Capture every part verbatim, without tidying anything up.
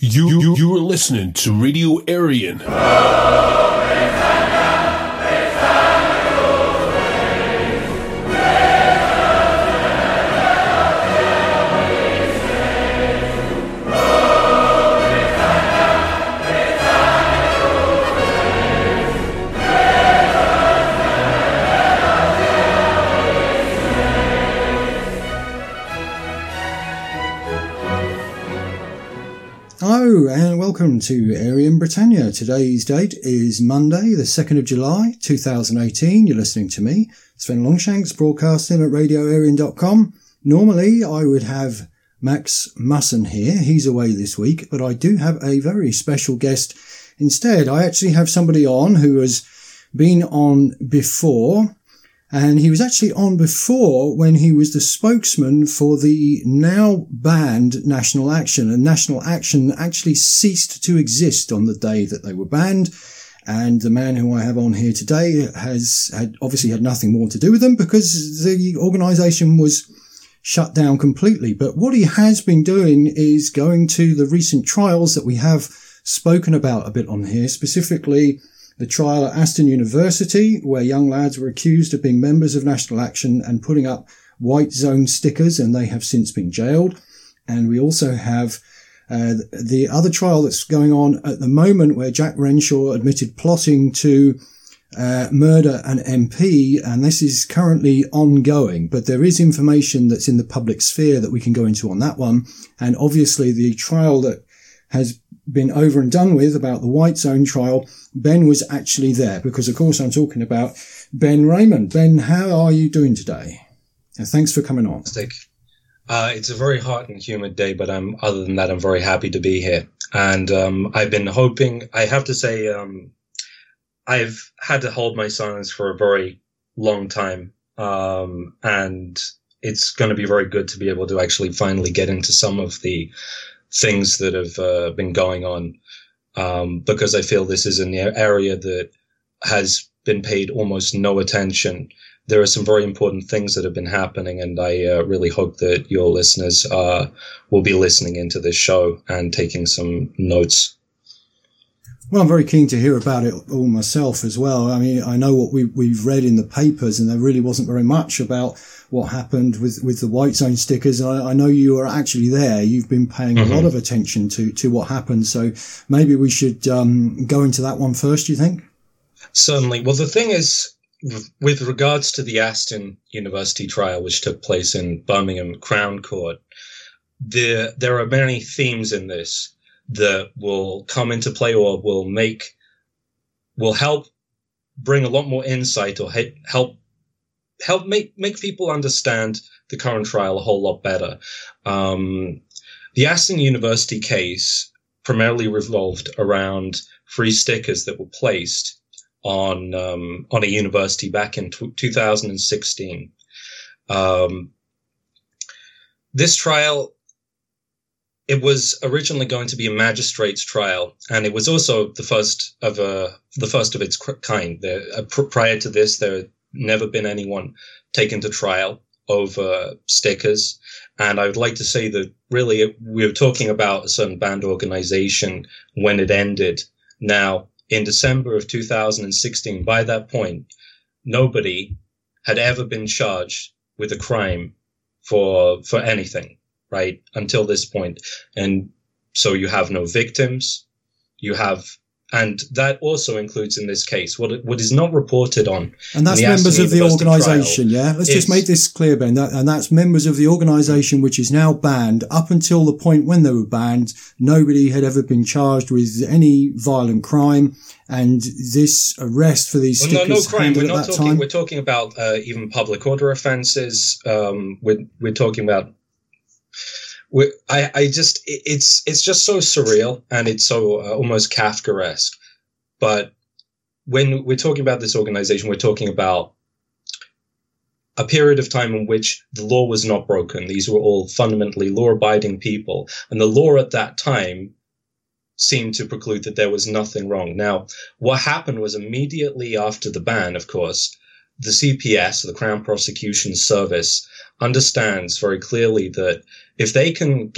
You, you, you are listening to Radio Aryan. Hello and welcome to Aryan Britannia. Today's date is Monday, the second of July, two thousand eighteen. You're listening to me, Sven Longshanks, broadcasting at radio aryan dot com. Normally I would have Max Musson here. He's away this week, but I do have a very special guest instead. I actually have somebody on who has been on before. And he was actually on before when he was the spokesman for the now banned National Action. And National Action actually ceased to exist on the day that they were banned. And the man who I have on here today has had obviously had nothing more to do with them because the organisation was shut down completely. But what he has been doing is going to the recent trials that we have spoken about a bit on here, specifically the trial at Aston University, where young lads were accused of being members of National Action and putting up white zone stickers, and they have since been jailed. And we also have uh, the other trial that's going on at the moment, where Jack Renshaw admitted plotting to uh, murder an M P, and this is currently ongoing. But there is information that's in the public sphere that we can go into on that one. And obviously the trial that has been over and done with about the White Zone trial, Ben was actually there because, of course, I'm talking about Ben Raymond. Ben, how are you doing today? And thanks for coming on. Uh, it's a very hot and humid day, but I'm, other than that, I'm very happy to be here. And um, I've been hoping, I have to say, um, I've had to hold my silence for a very long time. Um, and it's going to be very good to be able to actually finally get into some of the things that have uh, been going on, um, because I feel this is an area that has been paid almost no attention. There are some very important things that have been happening, and I uh, really hope that your listeners uh, will be listening into this show and taking some notes. Well, I'm very keen to hear about it all myself as well. I mean, I know what we, we've read in the papers, and there really wasn't very much about what happened with, with the White Zone stickers. I, I know you are actually there. You've been paying mm-hmm. a lot of attention to, to what happened. So maybe we should um, go into that one first, do you think? Certainly. Well, the thing is, with regards to the Aston University trial, which took place in Birmingham Crown Court, there, there are many themes in this that will come into play or will make, will help bring a lot more insight or help, help make, make people understand the current trial a whole lot better. Um, the Aston University case primarily revolved around free stickers that were placed on, um, on a university back in t- two thousand sixteen. Um, this trial, it was originally going to be a magistrate's trial, and it was also the first of a, the first of its kind. There, uh, pr- prior to this, there had never been anyone taken to trial over stickers. And I would like to say that really it, we were talking about a certain banned organization when it ended. Now, in December of two thousand sixteen, by that point, nobody had ever been charged with a crime for, for anything. Right, until this point. And so you have no victims, you have, and that also includes in this case, what what is not reported on. And that's members of the organisation, yeah? Let's just make this clear, Ben, that, and that's members of the organisation which is now banned. Up until the point when they were banned, nobody had ever been charged with any violent crime, and this arrest for these stickers well, no, no crime. We're at not that talking, time. We're talking about uh, even public order offences. Um, we're, we're talking about We, I, I just, it, it's, it's just so surreal, and it's so uh, almost Kafkaesque. But when we're talking about this organization, we're talking about a period of time in which the law was not broken. These were all fundamentally law-abiding people, and the law at that time seemed to preclude that there was nothing wrong. Now, what happened was immediately after the ban, of course, the C P S, the Crown Prosecution Service, understands very clearly that if they can get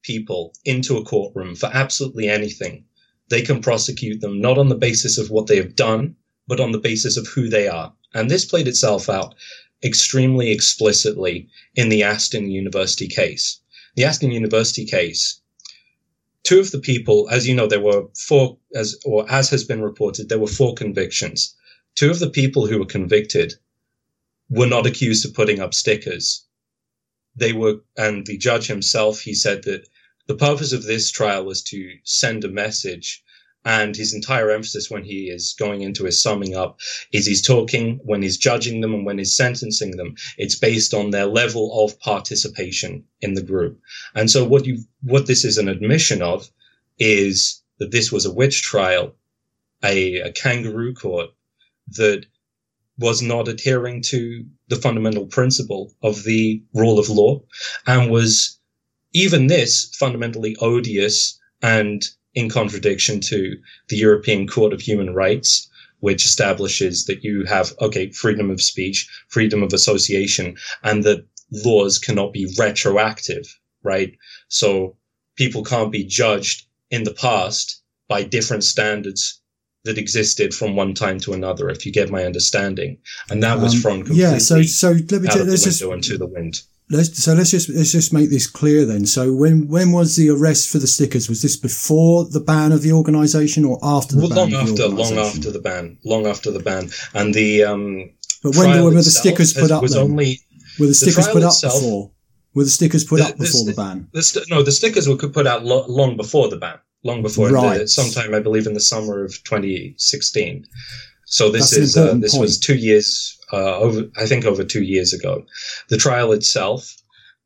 people into a courtroom for absolutely anything, they can prosecute them not on the basis of what they have done, but on the basis of who they are. And this played itself out extremely explicitly in the Aston University case. The Aston University case, two of the people, as you know, there were four, as or as has been reported, there were four convictions. Two of the people who were convicted were not accused of putting up stickers. They were, and the judge himself, he said that the purpose of this trial was to send a message. And his entire emphasis when he is going into his summing up is he's talking, when he's judging them and when he's sentencing them, it's based on their level of participation in the group. And so what you, what this is an admission of is that this was a witch trial, a, a kangaroo court that was not adhering to the fundamental principle of the rule of law, and was even this fundamentally odious and in contradiction to the European Court of Human Rights, which establishes that you have, okay, freedom of speech, freedom of association, and that laws cannot be retroactive, right? So people can't be judged in the past by different standards that existed from one time to another, if you get my understanding. And that was um, from completely yeah, so, so let me out t- of the let's window just, into the wind. Let's, so let's just let's just make this clear then. So when when was the arrest for the stickers? Was this before the ban of the organisation or after the Well, ban long of the after, long organisation? after the ban, long after the ban, and the um. But when trial were the itself stickers put has- up Was then? only Were the stickers trial put up itself- before? Were the stickers put The- up the before the, sti- ban? the st- no, the stickers were put out lo- long before the ban, long before, Right. the, sometime I believe in the summer of twenty sixteen. So this That's an is uh, important this point. was two years uh, over, I think, over two years ago. The trial itself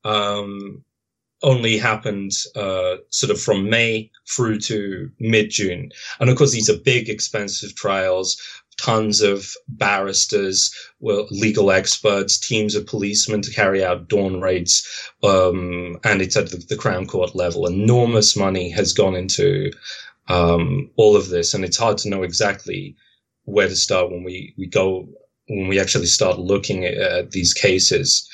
um, only happened uh, sort of from May through to mid June, and of course these are big, expensive trials. Tons of barristers, well, legal experts, teams of policemen to carry out dawn raids, um, and it's at the, the Crown Court level. Enormous money has gone into um, all of this, and it's hard to know exactly where to start when we, we go when we actually start looking at, at these cases.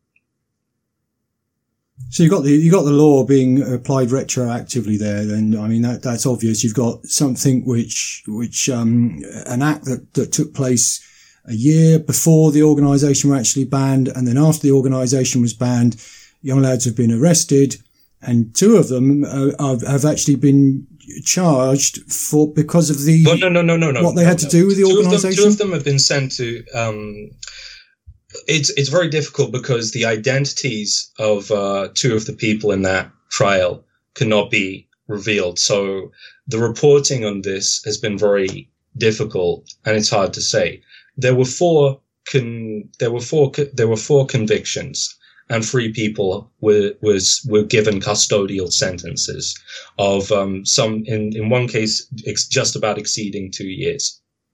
So you got the you got the law being applied retroactively there. Then I mean that that's obvious. You've got something which which um, an act that, that took place a year before the organisation were actually banned, and then after the organisation was banned, young lads have been arrested, and two of them uh, have, have actually been charged for because of the Well, no, no, no, no, no. what they no, had to no. do with the Two of them- organisation. Two of them have been sent to. Um, it's it's very difficult because the identities of uh, two of the people in that trial cannot be revealed. So the reporting on this has been very difficult, and it's hard to say. There were four. Con- there were four. Co- there were four convictions, and three people were was were given custodial sentences of um, some. In in one case, it's just about exceeding two years.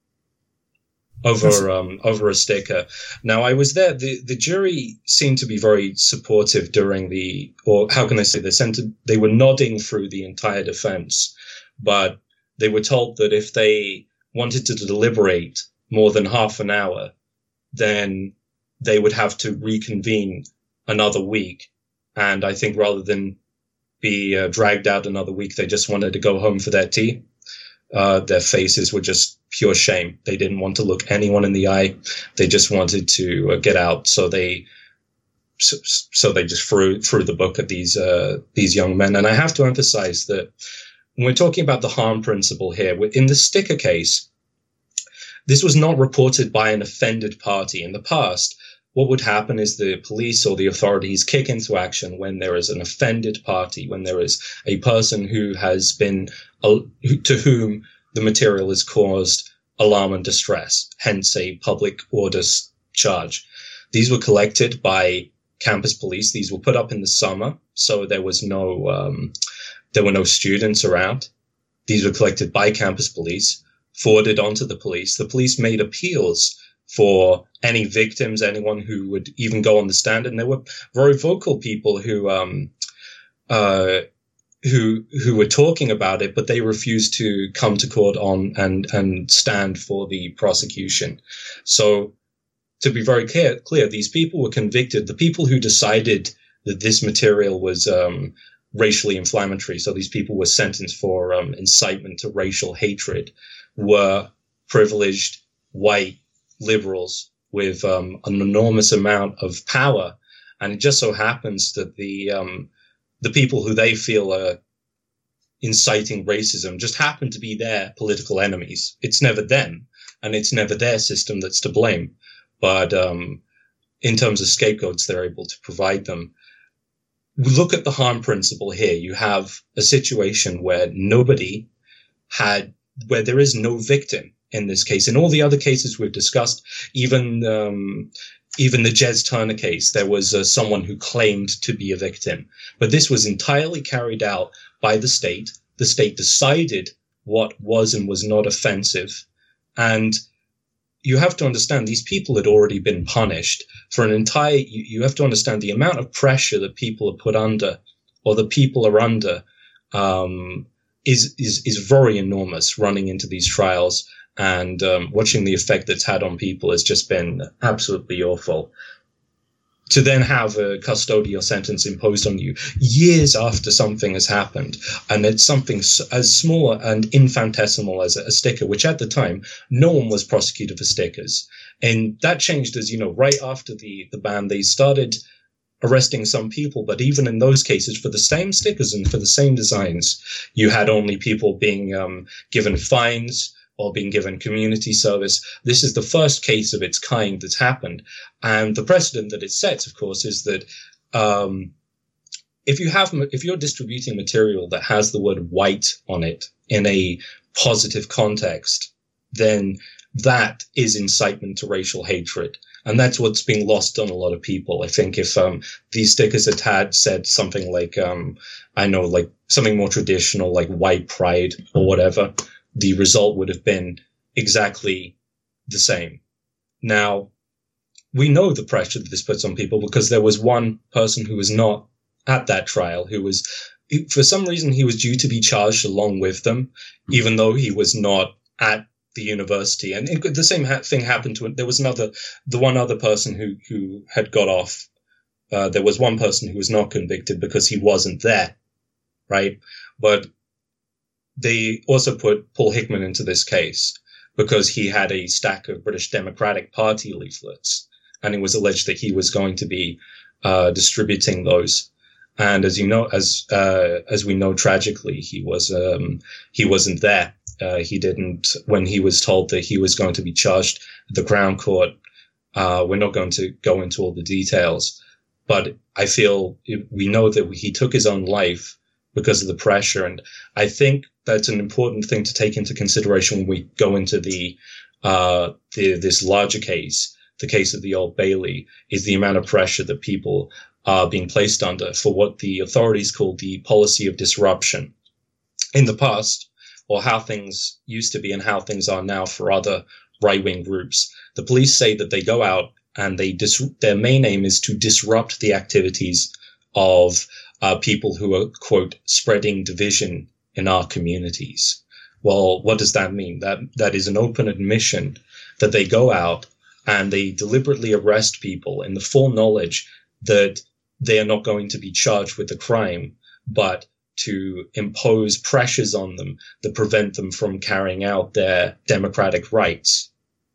Over um over a sticker. Now I was there. The the jury seemed to be very supportive during the, or how can I say, they sent they were nodding through the entire defense, but they were told that if they wanted to deliberate more than half an hour, then they would have to reconvene another week. And I think rather than be uh, dragged out another week, they just wanted to go home for their tea. Uh, their faces were just pure shame. They didn't want to look anyone in the eye. They just wanted to uh, get out. So they, so, so they just threw threw the book at these uh, these young men. And I have to emphasize that when we're talking about the harm principle here, in the sticker case, this was not reported by an offended party. In the past, what would happen is the police or the authorities kick into action when there is an offended party, when there is a person who has been, uh, to whom the material has caused alarm and distress, hence a public orders charge. These were collected by campus police. These were put up in the summer, so there was no, um, there were no students around. These were collected by campus police, forwarded onto the police. The police made appeals for any victims, anyone who would even go on the stand. And there were very vocal people who, um, uh, who, who were talking about it, but they refused to come to court on and, and stand for the prosecution. So to be very clear, clear, these people were convicted. The people who decided that this material was, um, racially inflammatory. So these people were sentenced for um, incitement to racial hatred, were privileged white liberals with um, an enormous amount of power. And it just so happens that the um, the people who they feel are inciting racism just happen to be their political enemies. It's never them, and it's never their system that's to blame. But um, in terms of scapegoats, they're able to provide them. We look at the harm principle here. You have a situation where nobody had, where there is no victim in this case. In all the other cases we've discussed, even um, even the Jez Turner case, there was uh, someone who claimed to be a victim. But this was entirely carried out by the state. The state decided what was and was not offensive. And you have to understand these people had already been punished for an entire, you, you have to understand the amount of pressure that people are put under, or the people are under, um, is, is, is very enormous running into these trials. And um, watching the effect that's had on people has just been absolutely awful. To then have a custodial sentence imposed on you years after something has happened, and it's something as small and infinitesimal as a sticker, which at the time, no one was prosecuted for stickers. And that changed as, you know, right after the, the ban, they started arresting some people. But even in those cases, for the same stickers and for the same designs, you had only people being um, given fines or being given community service. This is the first case of its kind that's happened. And the precedent that it sets, of course, is that um, if you have, if you're distributing material that has the word white on it in a positive context, then that is incitement to racial hatred. And that's what's being lost on a lot of people. I think if um, these stickers had had said something like, um, I know, like something more traditional, like white pride or whatever, the result would have been exactly the same. Now, we know the pressure that this puts on people because there was one person who was not at that trial, who was, for some reason, he was due to be charged along with them, even though he was not at the university. And it, the same ha- thing happened to, there was another, the one other person who, who had got off. Uh, there was one person who was not convicted because he wasn't there, right? But they also put Paul Hickman into this case because he had a stack of British Democratic Party leaflets, and it was alleged that he was going to be uh, distributing those. And as you know, as uh, as we know, tragically, he was um, he wasn't there. Uh, he didn't, when he was told that he was going to be charged at the Crown Court. Uh, we're not going to go into all the details, but I feel it, we know that he took his own life because of the pressure. And I think that's an important thing to take into consideration when we go into the, uh, the, this larger case, the case of the Old Bailey, is the amount of pressure that people are being placed under for what the authorities call the policy of disruption. In the past, or how things used to be and how things are now for other right-wing groups, the police say that they go out and they dis- their main aim is to disrupt the activities of Uh, people who are, quote, spreading division in our communities. Well, what does that mean? That that is an open admission that they go out and they deliberately arrest people in the full knowledge that they are not going to be charged with the crime, but to impose pressures on them that prevent them from carrying out their democratic rights.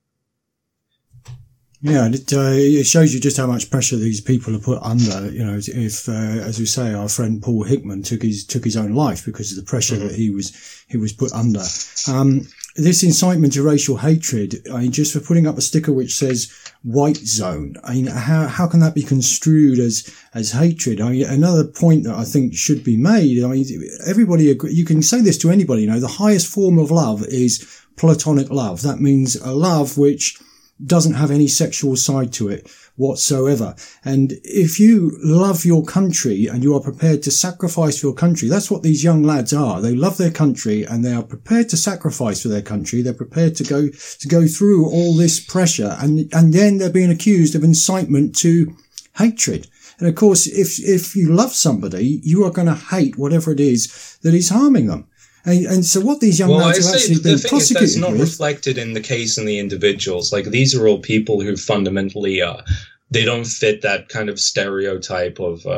Yeah, it, uh, it shows you just how much pressure these people are put under. You know, if, uh, as we say, our friend Paul Hickman took his took his own life because of the pressure mm-hmm. that he was he was put under. Um, this incitement to racial hatred, I mean, just for putting up a sticker which says "white zone," I mean, how how can that be construed as as hatred? I mean, another point that I think should be made. I mean, everybody agree, you can say this to anybody. You know, the highest form of love is platonic love. That means a love which doesn't have any sexual side to it whatsoever. And if you love your country and you are prepared to sacrifice for your country, that's what these young lads are. They love their country and they are prepared to sacrifice for their country. They're prepared to go, to go through all this pressure, and, and then they're being accused of incitement to hatred. And of course, if, if you love somebody, you are going to hate whatever it is that is harming them. And, and so what these young well, lads have actually been prosecuted with... The thing is, that's not with, reflected in the case and the individuals. Like, these are all people who fundamentally, uh, they don't fit that kind of stereotype of uh,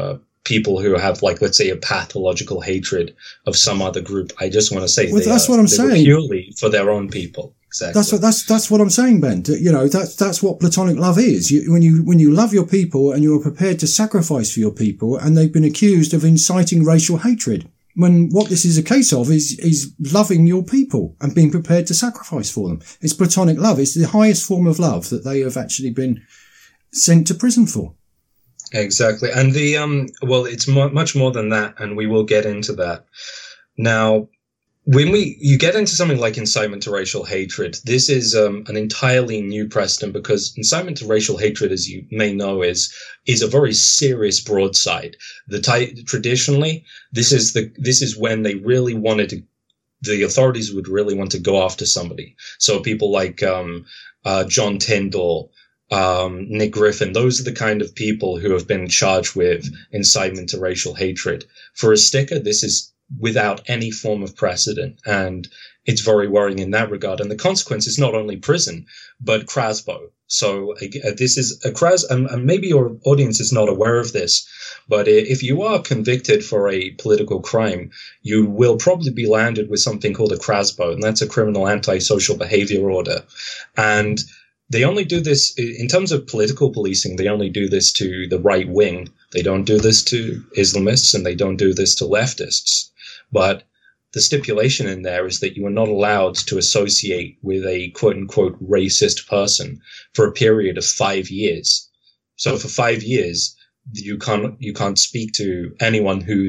people who have, like, let's say, a pathological hatred of some other group. I just want to say, well, they that's are, what I'm they saying. were purely for their own people. Exactly. That's what that's that's what I'm saying, Ben. You know, that's that's what platonic love is. You, when you when you love your people and you are prepared to sacrifice for your people, and they've been accused of inciting racial hatred. When what this is a case of is is loving your people and being prepared to sacrifice for them. It's platonic love. It's the highest form of love that they have actually been sent to prison for. Exactly, and the um well, it's mo- much more than that, and we will get into that now. When we you get into something like incitement to racial hatred, this is um, an entirely new precedent, because incitement to racial hatred, as you may know, is is a very serious broadside. The ty- traditionally, this is the this is when they really wanted to, the authorities would really want to go after somebody. So people like um, uh, John Tyndall, um, Nick Griffin, those are the kind of people who have been charged with incitement to racial hatred. For a sticker, this is without any form of precedent, and it's very worrying in that regard. And the consequence is not only prison, but Krasbo. So uh, this is a Kras, and, and maybe your audience is not aware of this, but if you are convicted for a political crime, you will probably be landed with something called a Krasbo, and that's a criminal antisocial behavior order. And they only do this in terms of political policing. They only do this to the right wing. They don't do this to Islamists, and they don't do this to leftists. But the stipulation in there is that you are not allowed to associate with a quote-unquote racist person for a period of five years. So for five years, you can't you can't speak to anyone who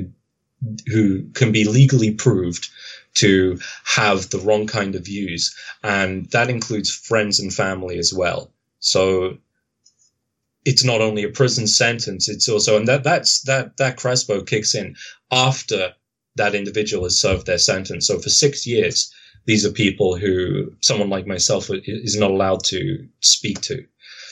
who can be legally proved to have the wrong kind of views, and that includes friends and family as well. So it's not only a prison sentence; it's also, and that that's that that Krasbo kicks in after that individual has served their sentence. So for six years, these are people who someone like myself is not allowed to speak to.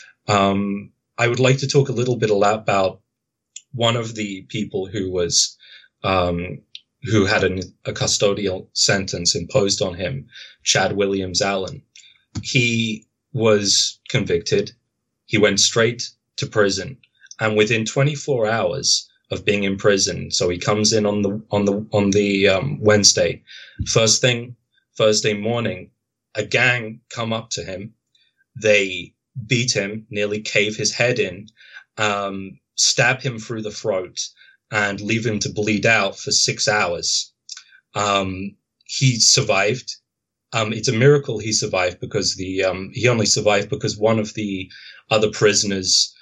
Um, I would like to talk a little bit about one of the people who was, um, who had an, a custodial sentence imposed on him, Chad Williams Allen. He was convicted. He went straight to prison, and within twenty-four hours of being in prison, so he comes in on the on the on the um, Wednesday. First thing, Thursday morning, a gang come up to him. They beat him, nearly cave his head in, um, stab him through the throat, and leave him to bleed out for six hours. Um, he survived. Um, it's a miracle he survived, because the um, he only survived because one of the other prisoners,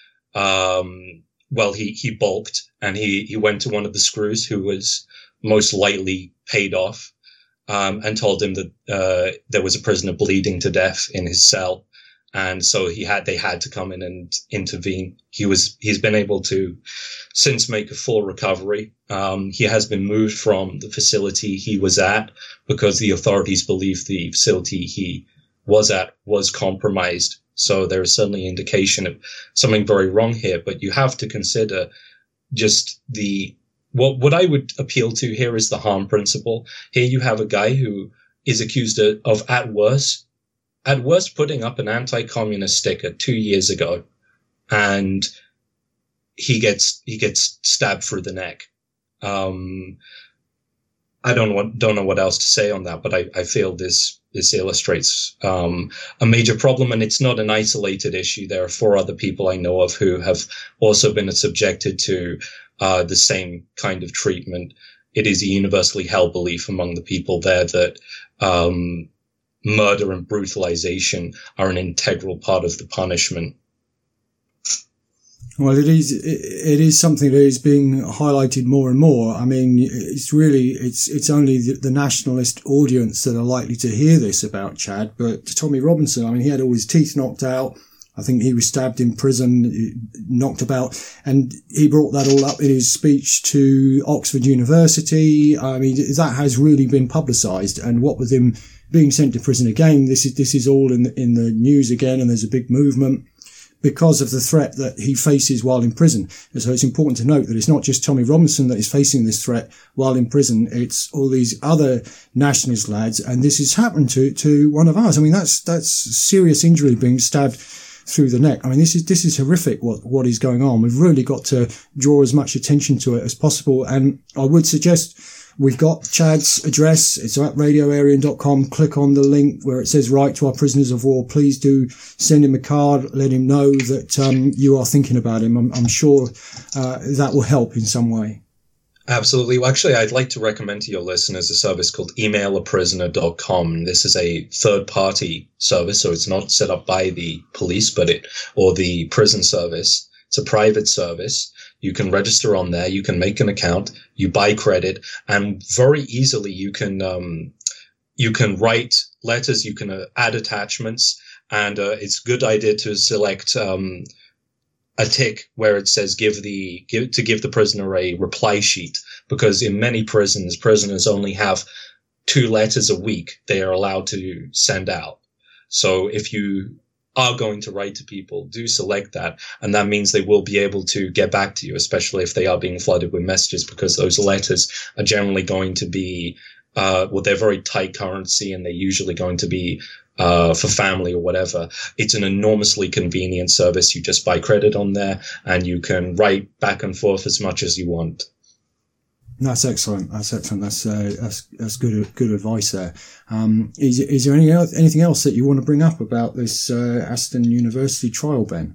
um, well, he he balked, and he he went to one of the screws who was most likely paid off, um, and told him that uh, there was a prisoner bleeding to death in his cell. And so he had, they had to come in and intervene. He was, he's been able to since make a full recovery. Um, he has been moved from the facility he was at because the authorities believe the facility he was at was compromised. So there is certainly indication of something very wrong here, but you have to consider just the, what, what I would appeal to here is the harm principle. Here you have a guy who is accused of, of at worst, At worst, putting up an anti-communist sticker two years ago, and he gets he gets stabbed through the neck. Um, I don't know what, don't know what else to say on that, but I, I feel this this illustrates um, a major problem, and it's not an isolated issue. There are four other people I know of who have also been subjected to uh, the same kind of treatment. It is a universally held belief among the people there that um, murder and brutalization are an integral part of the punishment. Well, it is, it is something that is being highlighted more and more. I mean, it's really, it's, it's only the, the nationalist audience that are likely to hear this about Chad. But Tommy Robinson, I mean, he had all his teeth knocked out. I think he was stabbed in prison, knocked about, and he brought that all up in his speech to Oxford University. I mean, that has really been publicised. And what with him being sent to prison again, this is this is all in the, in the news again, and there's a big movement because of the threat that he faces while in prison. And so it's important to note that it's not just Tommy Robinson that is facing this threat while in prison. It's all these other nationalist lads, and this has happened to to one of ours. I mean, that's that's serious injury, being stabbed through the neck. I mean, this is this is horrific what, what is going on. We've really got to draw as much attention to it as possible. And I would suggest we've got Chad's address. It's at radio arian dot com. Click on the link where it says write to our prisoners of war. Please do send him a card. Let him know that um, you are thinking about him. I'm, I'm sure uh, that will help in some way. Absolutely. Well, actually, I'd like to recommend to your listeners a service called email a prisoner dot com. This is a third-party service, so it's not set up by the police, but it or the prison service. It's a private service. You can register on there. You can make an account. You buy credit, and very easily you can um, you can write letters. You can uh, add attachments, and uh, it's a good idea to select um, a tick where it says give the give to give the prisoner a reply sheet, because in many prisons, prisoners only have two letters a week they are allowed to send out. So if you are going to write to people, do select that, and that means they will be able to get back to you, especially if they are being flooded with messages, because those letters are generally going to be uh well, they're very tight currency, and they're usually going to be uh for family or whatever. It's an enormously convenient service. You just buy credit on there, and you can write back and forth as much as you want. That's excellent. That's excellent. That's uh, that's that's good good advice there. Um, is is there any anything else that you want to bring up about this uh, Aston University trial, Ben?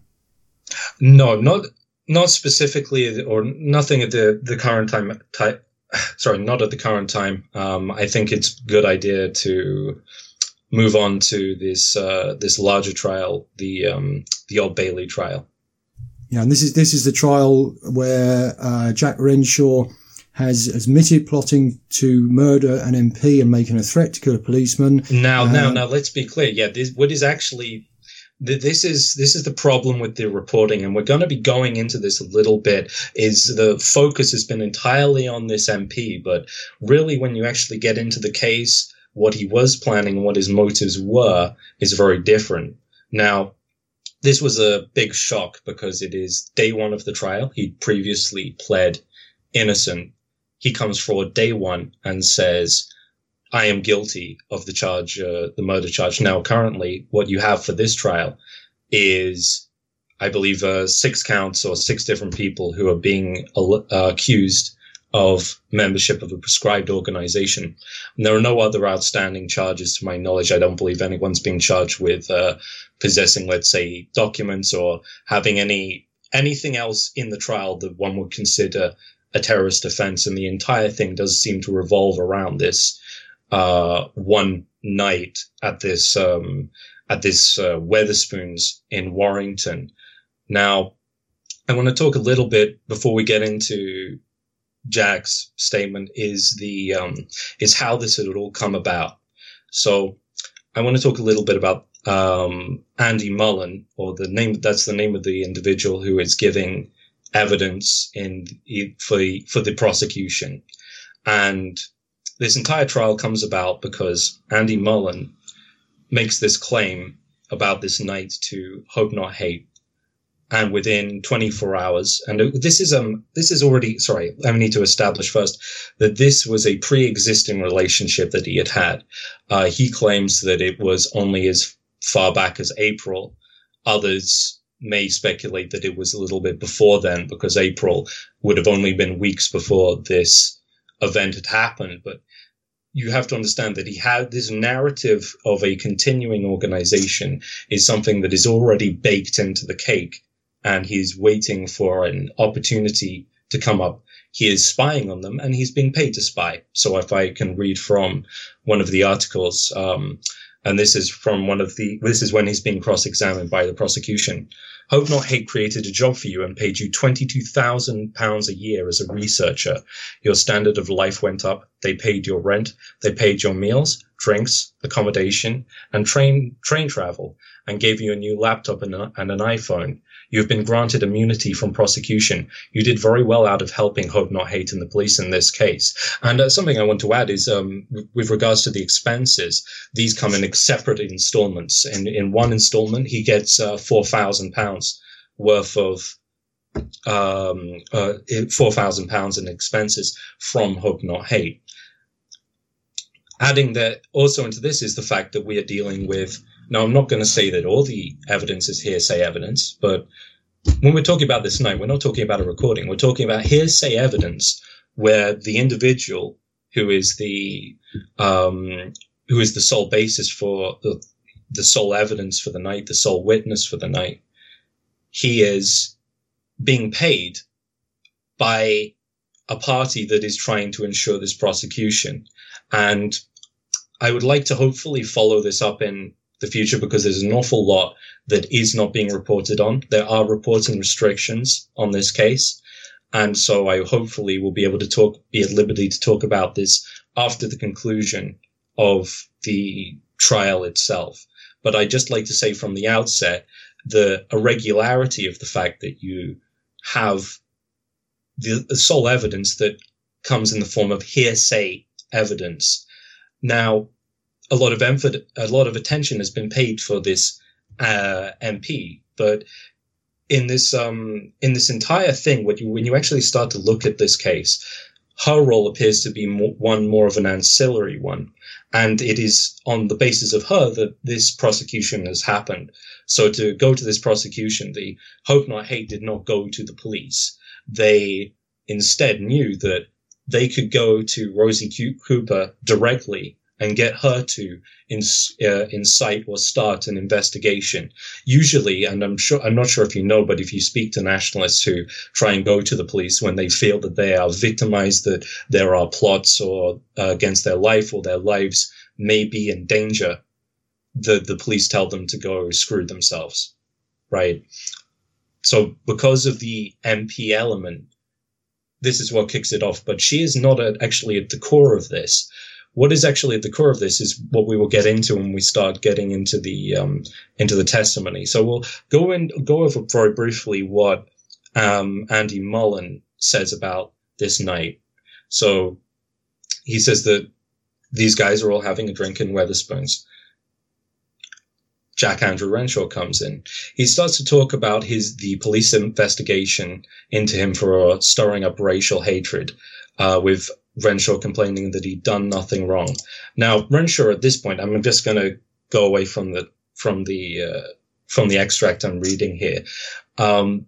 No, not not specifically, or nothing at the the current time. Ty- sorry, not at the current time. Um, I think it's a good idea to move on to this uh, this larger trial, the um, the Old Bailey trial. Yeah, and this is this is the trial where uh, Jack Renshaw has admitted plotting to murder an M P and making a threat to kill a policeman. Now, uh, now, now, let's be clear. Yeah, this, what is actually, this is this is the problem with the reporting, and we're going to be going into this a little bit, is the focus has been entirely on this M P, but really when you actually get into the case, what he was planning and what his motives were is very different. Now, this was a big shock because it is day one of the trial. He'd previously pled innocent. He comes forward day one and says, I am guilty of the charge, uh, the murder charge. Now, currently, what you have for this trial is, I believe, uh, six counts or six different people who are being uh, accused of membership of a prescribed organization. And there are no other outstanding charges to my knowledge. I don't believe anyone's being charged with uh, possessing, let's say, documents or having any anything else in the trial that one would consider a terrorist offense. And the entire thing does seem to revolve around this uh, one night at this um, at this uh, Weatherspoons in Warrington. Now, I want to talk a little bit before we get into Jack's statement is the um, is how this had all come about. So I want to talk a little bit about um, Andy Mullen, or the name that's the name of the individual who is giving evidence in for the, for the prosecution. And this entire trial comes about because Andy Mullen makes this claim about this night to Hope Not Hate. And within twenty-four hours, and this is um this is already sorry, I need to establish first that this was a pre-existing relationship that he had had. Uh, he claims that it was only as far back as April. Others may speculate that it was a little bit before then, because April would have only been weeks before this event had happened. But you have to understand that he had this narrative of a continuing organization is something that is already baked into the cake. And he's waiting for an opportunity to come up. He is spying on them, and he's being paid to spy. So if I can read from one of the articles, um, and this is from one of the, this is when he's being cross-examined by the prosecution. Hope Not Hate created a job for you and paid you twenty-two thousand pounds a year as a researcher. Your standard of life went up. They paid your rent. They paid your meals, drinks, accommodation, and train, train travel, and gave you a new laptop and, a, and an iPhone. You've been granted immunity from prosecution. You did very well out of helping Hope Not Hate and the police in this case. And uh, something I want to add is, um, with regards to the expenses, these come in separate installments. In, in one installment, he gets uh, four thousand pounds worth of um, uh, four thousand pounds in expenses from Hope Not Hate. Adding that also into this is the fact that we are dealing with Now, I'm not going to say that all the evidence is hearsay evidence, but when we're talking about this night, we're not talking about a recording. We're talking about hearsay evidence where the individual who is the um, who is the sole basis for the the sole evidence for the night, the sole witness for the night, he is being paid by a party that is trying to ensure this prosecution. And I would like to hopefully follow this up in the future, because there's an awful lot that is not being reported on. There are reporting restrictions on this case. And so I hopefully will be able to talk, be at liberty to talk about this after the conclusion of the trial itself. But I'd just like to say from the outset, the irregularity of the fact that you have the, the sole evidence that comes in the form of hearsay evidence. Now, a lot of emph- a lot of attention has been paid for this uh, M P, but in this um, in this entire thing, when you when you actually start to look at this case, her role appears to be more, one more of an ancillary one, and it is on the basis of her that this prosecution has happened. So to go to this prosecution, the Hope Not Hate did not go to the police. They instead knew that they could go to Rosie Cooper directly and get her to ins- uh, incite or start an investigation. Usually, and I'm sure, I'm not sure if you know, but if you speak to nationalists who try and go to the police when they feel that they are victimized, that there are plots or uh, against their life or their lives may be in danger, the, the police tell them to go screw themselves, right? So because of the M P element, this is what kicks it off, but she is not at, actually at the core of this. What is actually at the core of this is what we will get into when we start getting into the um, into the testimony. So we'll go in, go over very briefly what um, Andy Mullen says about this night. So he says that these guys are all having a drink in Wetherspoons. Jack Andrew Renshaw comes in. He starts to talk about his the police investigation into him for stirring up racial hatred, uh, with Renshaw complaining that he'd done nothing wrong. Now, Renshaw at this point, I'm just going to go away from the from the uh, from the extract I'm reading here. Um,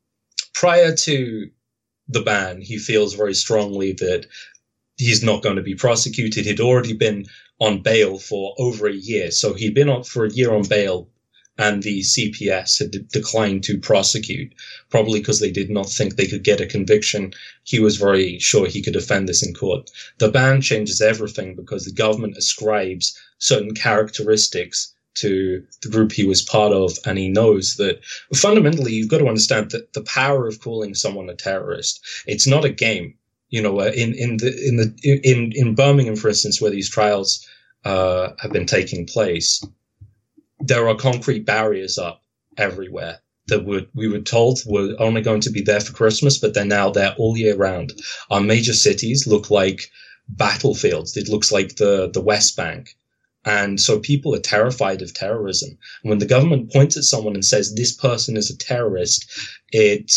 prior to the ban, he feels very strongly that he's not going to be prosecuted. He'd already been on bail for over a year, so he'd been on for a year on bail, and the C P S had de- declined to prosecute, probably because they did not think they could get a conviction. He was very sure he could defend this in court. The ban changes everything because the government ascribes certain characteristics to the group he was part of, and he knows that fundamentally you've got to understand that the power of calling someone a terrorist, it's not a game. You know, uh, in in the in the in in Birmingham, for instance, where these trials uh, have been taking place, there are concrete barriers up everywhere that would we were told were only going to be there for Christmas, but they're now there all year round. Our major cities look like battlefields. It looks like the the West Bank, and so people are terrified of terrorism. And when the government points at someone and says this person is a terrorist, it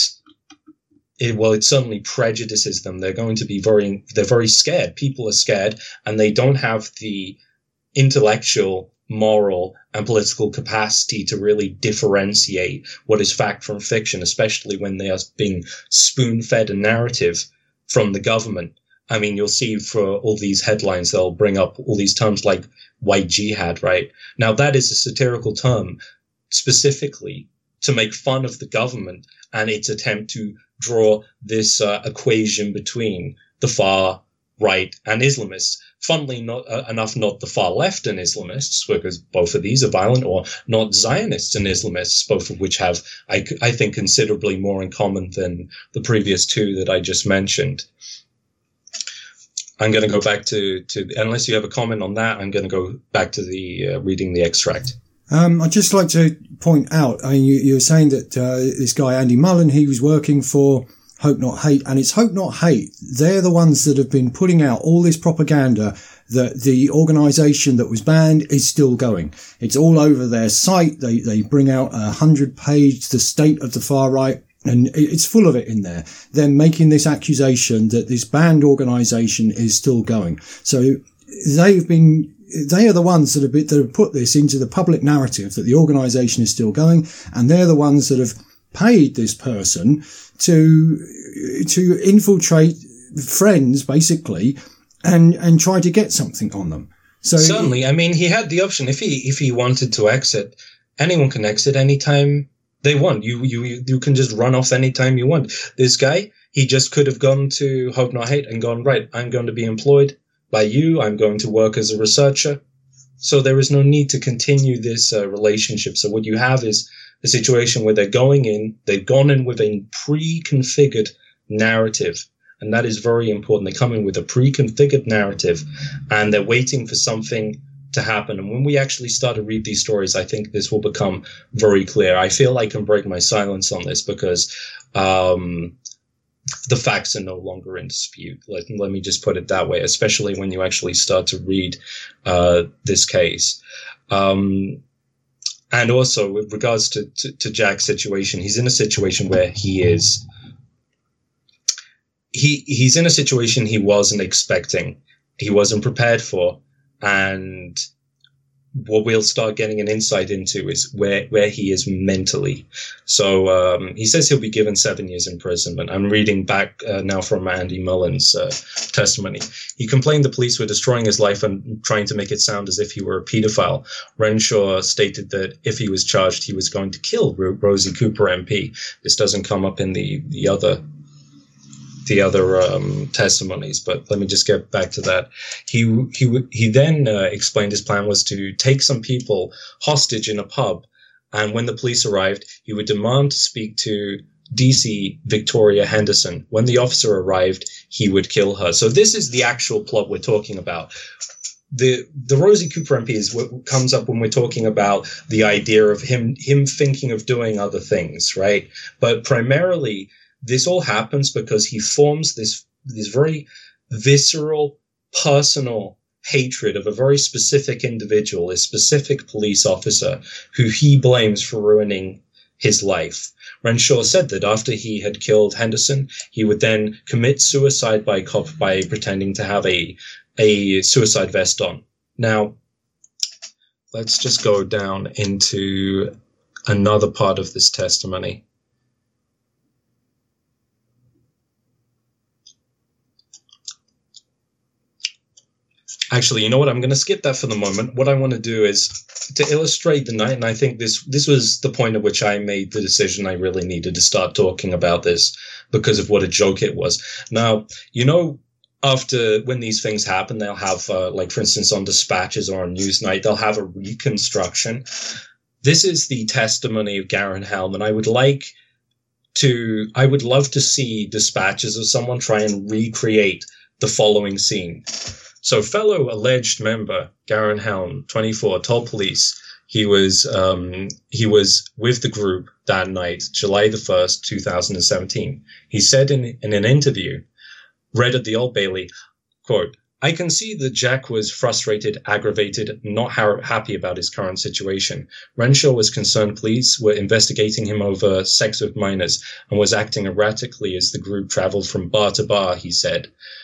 It, well, it certainly prejudices them. They're going to be very, they're very scared. People are scared, and they don't have the intellectual, moral, and political capacity to really differentiate what is fact from fiction, especially when they are being spoon-fed a narrative from the government. I mean, you'll see for all these headlines, they'll bring up all these terms like white jihad, right? Now, that is a satirical term specifically to make fun of the government and its attempt to draw this uh, equation between the far right and Islamists. Funnily not uh, enough, not the far left and Islamists, because both of these are violent, or not Zionists and Islamists, both of which have, I, I think, considerably more in common than the previous two that I just mentioned. I'm going to go back to, to, unless you have a comment on that, I'm going to go back to the uh, reading the extract. Um, I'd just like to point out, I mean, you, you were saying that uh, this guy, Andy Mullen, he was working for Hope Not Hate, and it's Hope Not Hate. They're the ones that have been putting out all this propaganda that the organisation that was banned is still going. It's all over their site. They, they bring out a hundred page, the state of the far right, and it's full of it in there. They're making this accusation that this banned organisation is still going. So they've been they are the ones that have, been, that have put this into the public narrative that the organisation is still going, and they're the ones that have paid this person to to infiltrate friends, basically, and and try to get something on them. So certainly, I mean, he had the option if he if he wanted to exit. Anyone can exit anytime they want. You you you can just run off anytime you want. This guy, he just could have gone to Hope Not Hate and gone, right, I'm going to be employed by you. I'm going to work as a researcher. So there is no need to continue this uh, relationship. So what you have is a situation where they're going in, they've gone in with a pre-configured narrative. And that is very important. They come in with a pre-configured narrative and they're waiting for something to happen. And when we actually start to read these stories, I think this will become very clear. I feel I can break my silence on this because um, the facts are no longer in dispute. Let, let me just put it that way, especially when you actually start to read uh, this case. Um, and also with regards to, to, to Jack's situation, he's in a situation where he is, he he's in a situation he wasn't expecting, he wasn't prepared for. And what we'll start getting an insight into is where, where he is mentally. So um, he says he'll be given seven years imprisonment. I'm reading back uh, now from Andy Mullen's uh, testimony. He complained the police were destroying his life and trying to make it sound as if he were a pedophile. Renshaw stated that if he was charged, he was going to kill Ro- Rosie Cooper M P. This doesn't come up in the, the other the other um, testimonies, but let me just get back to that. He he he then uh, explained his plan was to take some people hostage in a pub, and when the police arrived, he would demand to speak to D C Victoria Henderson. When the officer arrived, he would kill her. So this is the actual plot we're talking about. The the Rosie Cooper M P is what comes up when we're talking about the idea of him him thinking of doing other things, right? But primarily, this all happens because he forms this this very visceral, personal hatred of a very specific individual, a specific police officer who he blames for ruining his life. Renshaw said that after he had killed Henderson, he would then commit suicide by cop by pretending to have a a suicide vest on. Now, let's just go down into another part of this testimony. Actually, you know what? I'm going to skip that for the moment. What I want to do is to illustrate the night, and I think this this was the point at which I made the decision I really needed to start talking about this because of what a joke it was. Now, you know, after when these things happen, they'll have, uh, like, for instance, on Dispatches or on Newsnight, they'll have a reconstruction. This is the testimony of Garron Helm, and I would like to, I would love to see Dispatches or someone try and recreate the following scene. So fellow alleged member Garron Helm, twenty-four, told police he was um, he was with the group that night, July the first, two thousand seventeen. He said in, in an interview, read at the Old Bailey, quote, "I can see that Jack was frustrated, aggravated, not ha- happy about his current situation. Renshaw was concerned police were investigating him over sex with minors and was acting erratically as the group traveled from bar to bar," he said.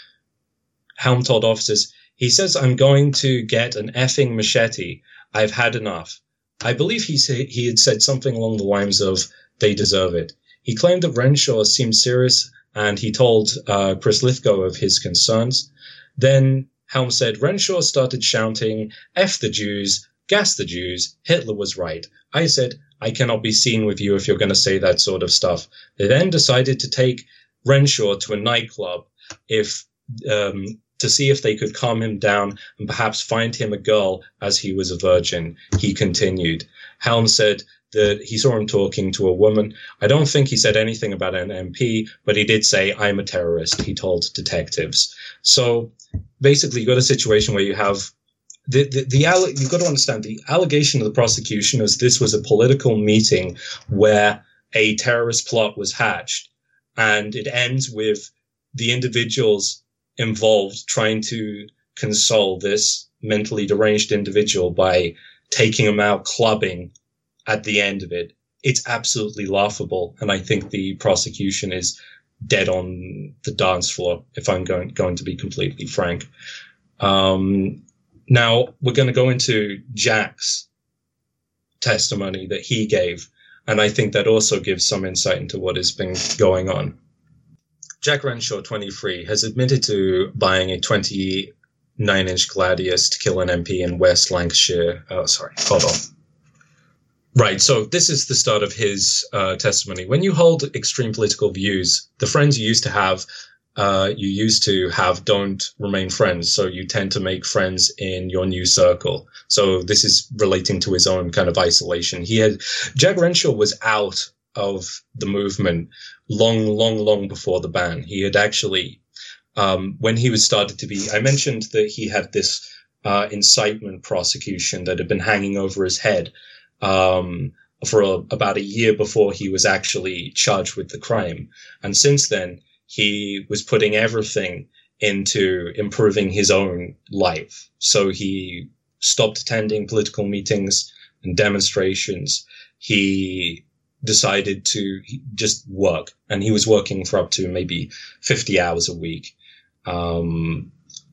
Helm told officers, "He says, I'm going to get an effing machete. I've had enough." I believe he sa- he had said something along the lines of, "They deserve it." He claimed that Renshaw seemed serious, and he told uh, Chris Lithgow of his concerns. Then Helm said, "Renshaw started shouting, 'F the Jews, gas the Jews, Hitler was right.' I said, 'I cannot be seen with you if you're going to say that sort of stuff.' They then decided to take Renshaw to a nightclub if um, to see if they could calm him down and perhaps find him a girl as he was a virgin," he continued. Helm said that he saw him talking to a woman. I don't think he said anything about an M P, but he did say, "I'm a terrorist," he told detectives. So basically, you got a situation where you have the, the, the you've got to understand the allegation of the prosecution is this was a political meeting where a terrorist plot was hatched, and it ends with the individuals involved trying to console this mentally deranged individual by taking him out clubbing at the end of it. It's absolutely laughable, and I think the prosecution is dead on the dance floor, if I'm going going to be completely frank. Um, Now, we're going to go into Jack's testimony that he gave, and I think that also gives some insight into what has been going on. Jack Renshaw, twenty-three, has admitted to buying a twenty-nine inch Gladius to kill an M P in West Lancashire. Oh, sorry, hold on. Right, so this is the start of his uh, testimony. When you hold extreme political views, the friends you used to have, uh, you used to have don't remain friends, so you tend to make friends in your new circle. So this is relating to his own kind of isolation. He had, Jack Renshaw was out of the movement long, long, long before the ban. He had actually, um, when he was started to be, I mentioned that he had this uh, incitement prosecution that had been hanging over his head um, for a, about a year before he was actually charged with the crime. And since then, he was putting everything into improving his own life. So he stopped attending political meetings and demonstrations. He decided to just work, and he was working for up to maybe fifty hours a week. Um,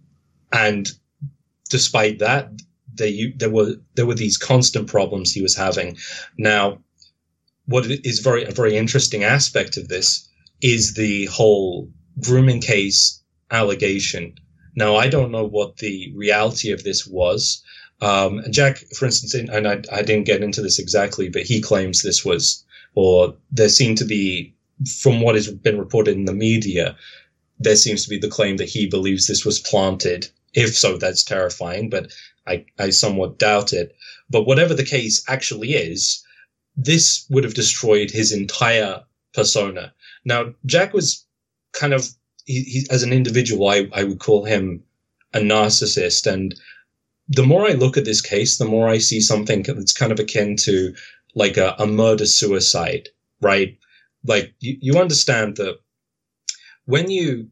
and despite that, they, there were, there were these constant problems he was having. Now, what is very, a very interesting aspect of this is the whole grooming case allegation. Now, I don't know what the reality of this was. Um, Jack, for instance, and I, I didn't get into this exactly, but he claims this was, or there seemed to be, from what has been reported in the media, there seems to be the claim that he believes this was planted. If so, that's terrifying, but I, I somewhat doubt it. But whatever the case actually is, this would have destroyed his entire persona. Now, Jack was kind of, he, he, as an individual, I, I would call him a narcissist. And the more I look at this case, the more I see something that's kind of akin to like a, a murder-suicide, right? Like, you, you understand that when you,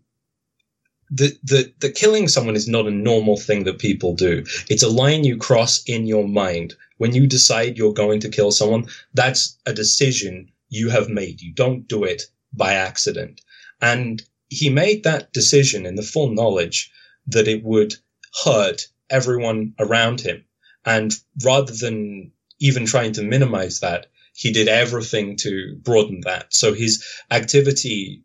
the, the, the killing someone is not a normal thing that people do. It's a line you cross in your mind. When you decide you're going to kill someone, that's a decision you have made. You don't do it by accident. And he made that decision in the full knowledge that it would hurt everyone around him. And rather than even trying to minimize that, he did everything to broaden that. So his activity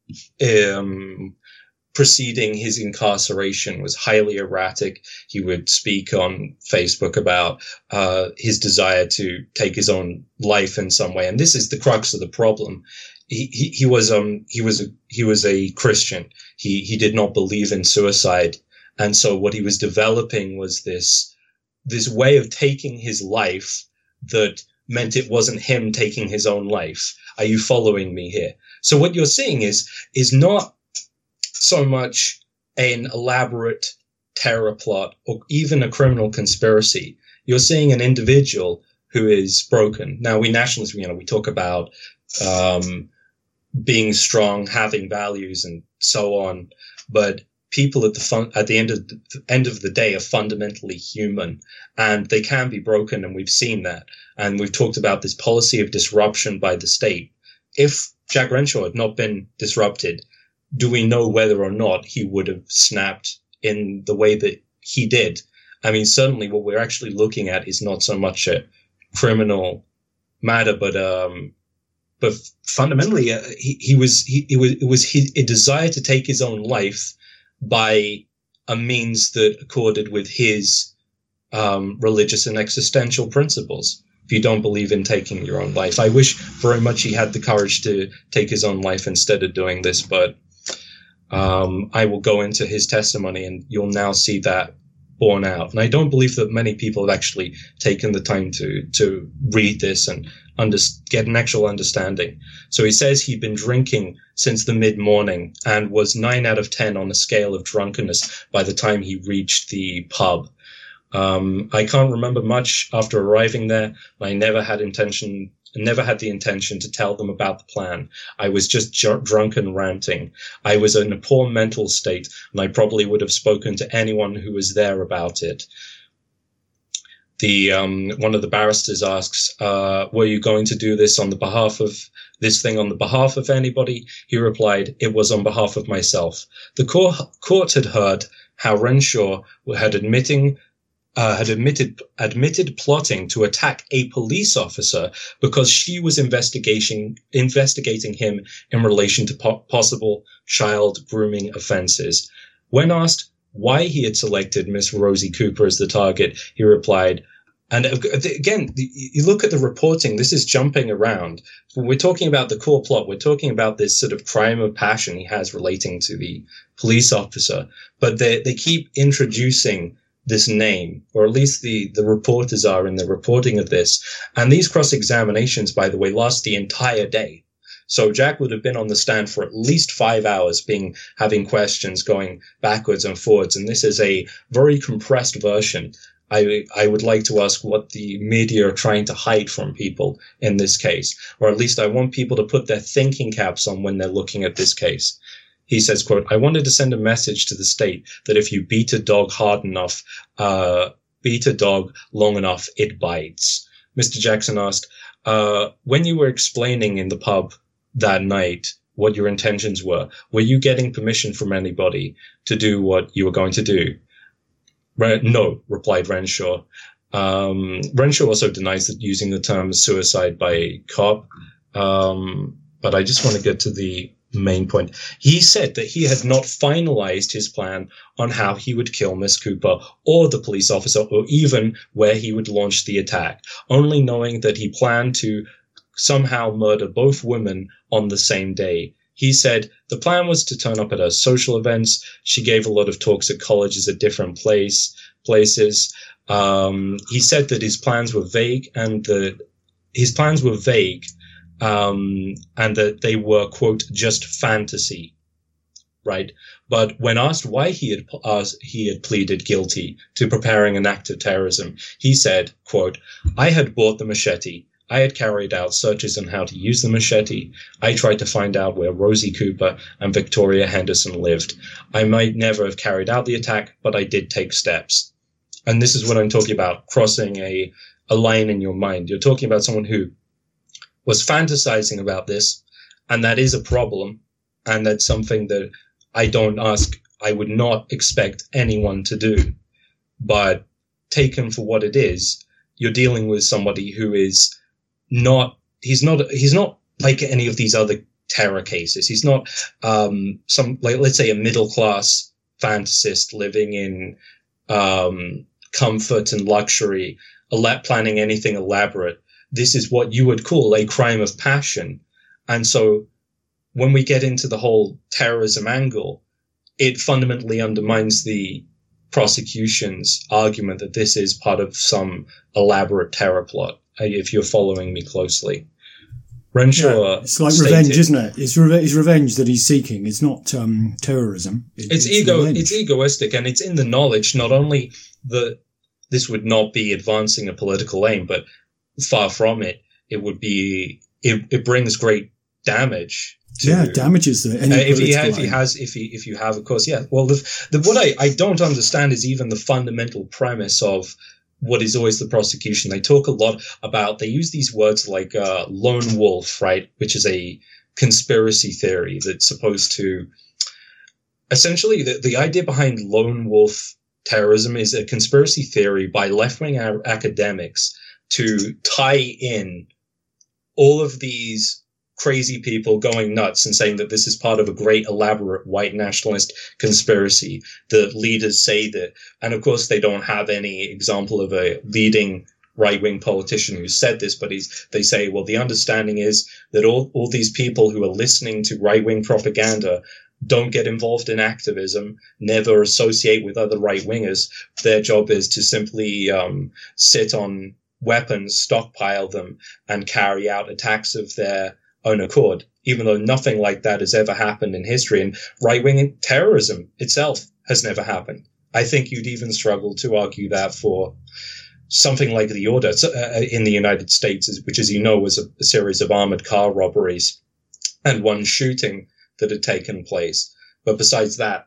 um, preceding his incarceration was highly erratic. He would speak on Facebook about uh, his desire to take his own life in some way. And this is the crux of the problem. He, he, he was, um, he was, a, he was a Christian. He, he did not believe in suicide. And so what he was developing was this, this way of taking his life that meant it wasn't him taking his own life. Are you following me here? So what you're seeing is, is not so much an elaborate terror plot or even a criminal conspiracy. You're seeing an individual who is broken. Now, we nationalists, you know, we talk about, um, being strong, having values and so on. But people at the fun, at the end of the end of the day are fundamentally human, and they can be broken. And we've seen that. And we've talked about this policy of disruption by the state. If Jack Renshaw had not been disrupted, do we know whether or not he would have snapped in the way that he did? I mean, certainly what we're actually looking at is not so much a criminal matter, but, um, but fundamentally, uh, he, he was, he, it was, it was his, a desire to take his own life by a means that accorded with his, um, religious and existential principles. If you don't believe in taking your own life, I wish very much he had the courage to take his own life instead of doing this, but, um, I will go into his testimony and you'll now see that borne out. And I don't believe that many people have actually taken the time to, to read this and under, get an actual understanding. So he says he'd been drinking since the mid-morning and was nine out of ten on a scale of drunkenness by the time he reached the pub. Um, I can't remember much after arriving there. I never had intention, never had the intention to tell them about the plan. I was just j- drunk and ranting. I was in a poor mental state, and I probably would have spoken to anyone who was there about it. The, um, one of the barristers asks, uh, were you going to do this on the behalf of, this thing on the behalf of anybody? He replied, it was on behalf of myself. The court, court had heard how Renshaw had admitting uh, had admitted admitted plotting to attack a police officer because she was investigating investigating him in relation to po- possible child grooming offenses. When asked why he had selected Miss Rosie Cooper as the target, he replied, and again, you look at the reporting, this is jumping around. When we're talking about the core plot, we're talking about this sort of crime of passion he has relating to the police officer. But they, they keep introducing this name, or at least the, the reporters are in the reporting of this. And these cross-examinations, by the way, last the entire day. So Jack would have been on the stand for at least five hours being having questions going backwards and forwards. And this is a very compressed version. I, I would like to ask what the media are trying to hide from people in this case, or at least I want people to put their thinking caps on when they're looking at this case. He says, quote, I wanted to send a message to the state that if you beat a dog hard enough, uh, beat a dog long enough, it bites. Mister Jackson asked, uh, when you were explaining in the pub that night what your intentions were, were you getting permission from anybody to do what you were going to do? No, replied Renshaw. Um, Renshaw also denies that using the term suicide by a cop. Um, but I just want to get to the main point. He said that he had not finalized his plan on how he would kill Miss Cooper or the police officer, or even where he would launch the attack, only knowing that he planned to somehow murder both women on the same day. He said the plan was to turn up at her social events. She gave a lot of talks at colleges at different place, places. Um, he said that his plans were vague and the, his plans were vague, um, and that they were, quote, just fantasy, right? But when asked why he had, uh, he had pleaded guilty to preparing an act of terrorism, he said, quote, I had bought the machete. I had carried out searches on how to use the machete. I tried to find out where Rosie Cooper and Victoria Henderson lived. I might never have carried out the attack, but I did take steps. And this is what I'm talking about, crossing a, a line in your mind. You're talking about someone who was fantasizing about this, and that is a problem, and that's something that I don't ask, I would not expect anyone to do. But taken for what it is, you're dealing with somebody who is not, he's not, he's not like any of these other terror cases. He's not, um, some, like, let's say a middle class fantasist living in, um, comfort and luxury, ele- planning anything elaborate. This is what you would call a crime of passion. And so when we get into the whole terrorism angle, it fundamentally undermines the prosecution's argument that this is part of some elaborate terror plot, if you're following me closely. Renshaw, yeah, it's like stated, revenge, isn't it? It's, re- it's revenge that he's seeking. It's not um, terrorism. It, it's, it's ego. revenge. It's egoistic, and it's in the knowledge not only that this would not be advancing a political aim, but far from it. It would be. It, it brings great damage. To, yeah, damages the any uh, if he if aim. he has if he if you have, of course, yeah. Well, the, the what I I don't understand is even the fundamental premise of what is always the prosecution. They talk a lot about, they use these words like uh, lone wolf, right? Which is a conspiracy theory that's supposed to, essentially the, the idea behind lone wolf terrorism is a conspiracy theory by left-wing a- academics to tie in all of these crazy people going nuts and saying that this is part of a great elaborate white nationalist conspiracy. The leaders say that, and of course they don't have any example of a leading right-wing politician who said this, but he's, they say, well, the understanding is that all, all these people who are listening to right-wing propaganda don't get involved in activism, never associate with other right-wingers. Their job is to simply um, sit on weapons, stockpile them, and carry out attacks of their own accord, even though nothing like that has ever happened in history. And right-wing terrorism itself has never happened. I think you'd even struggle to argue that for something like the Order uh, in the United States, which, as you know, was a, a series of armored car robberies and one shooting that had taken place. But besides that,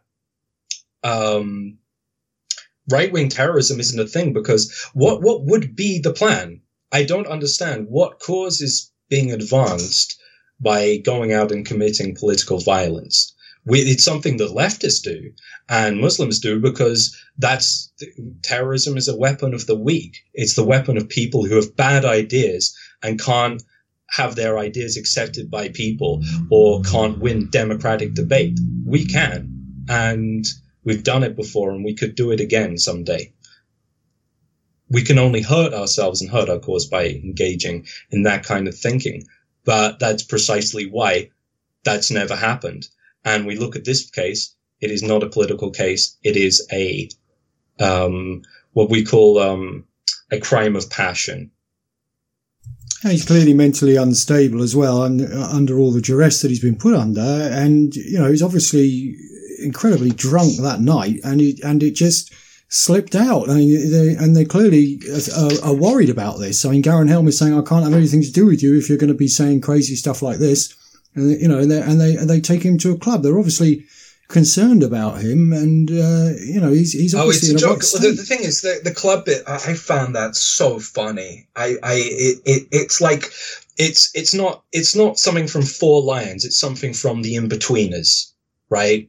um, right-wing terrorism isn't a thing, because what, what would be the plan? I don't understand what cause is being advanced by going out and committing political violence. We, it's something that leftists do and Muslims do because that's terrorism is a weapon of the weak. It's the weapon of people who have bad ideas and can't have their ideas accepted by people or can't win democratic debate. We can, and we've done it before, and we could do it again someday. We can only hurt ourselves and hurt our cause by engaging in that kind of thinking. But that's precisely why that's never happened. And we look at this case, it is not a political case. It is a, um, what we call, um, a crime of passion. He's clearly mentally unstable as well, and under all the duress that he's been put under. And, you know, he's obviously incredibly drunk that night, and it, and it just slipped out. I mean, they, and they clearly are, are worried about this. I mean, Garen Helm is saying, I can't have anything to do with you if you're going to be saying crazy stuff like this. And, you know, and they, and they, and they take him to a club. They're obviously concerned about him, and uh, you know, he's he's obviously oh, it's a in a joke. right The, the thing is, the the club bit, I, I found that so funny. I, I, it, it, it's like, it's it's not it's not something from Four Lions. It's something from the In-Betweeners, right?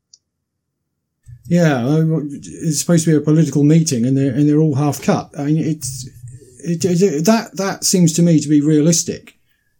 Yeah, it's supposed to be a political meeting, and they're and they're all half cut. I mean, it's it, it, that that seems to me to be realistic.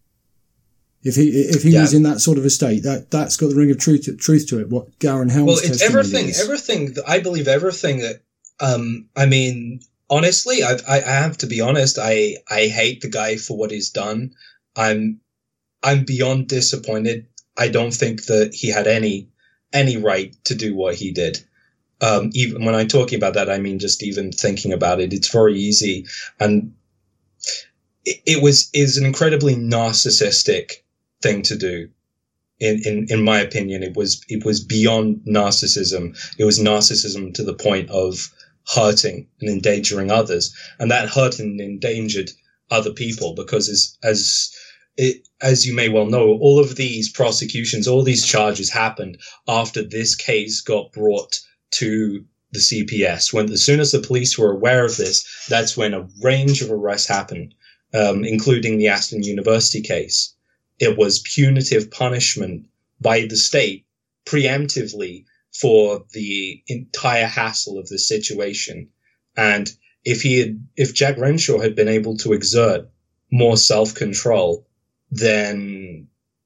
If he if he yeah. was in that sort of a state, that that's got the ring of truth truth to it. What Garen Helm's well, it's everything. Is. Everything. I believe everything that. Um, I mean, honestly, I, I I have to be honest. I I hate the guy for what he's done. I'm I'm beyond disappointed. I don't think that he had any any right to do what he did. Um, even when I'm talking about that, I mean just even thinking about it. It's very easy, and it, it was is an incredibly narcissistic thing to do. In, in, in my opinion, it was, it was beyond narcissism. It was narcissism to the point of hurting and endangering others. And that hurt and endangered other people because as, as, it, as you may well know, all of these prosecutions, all these charges happened after this case got brought to the C P S. When, as soon as the police were aware of this, that's when a range of arrests happened, um, including the Aston University case. It was punitive punishment by the state preemptively for the entire hassle of the situation. And if he had, if Jack Renshaw had been able to exert more self-control, then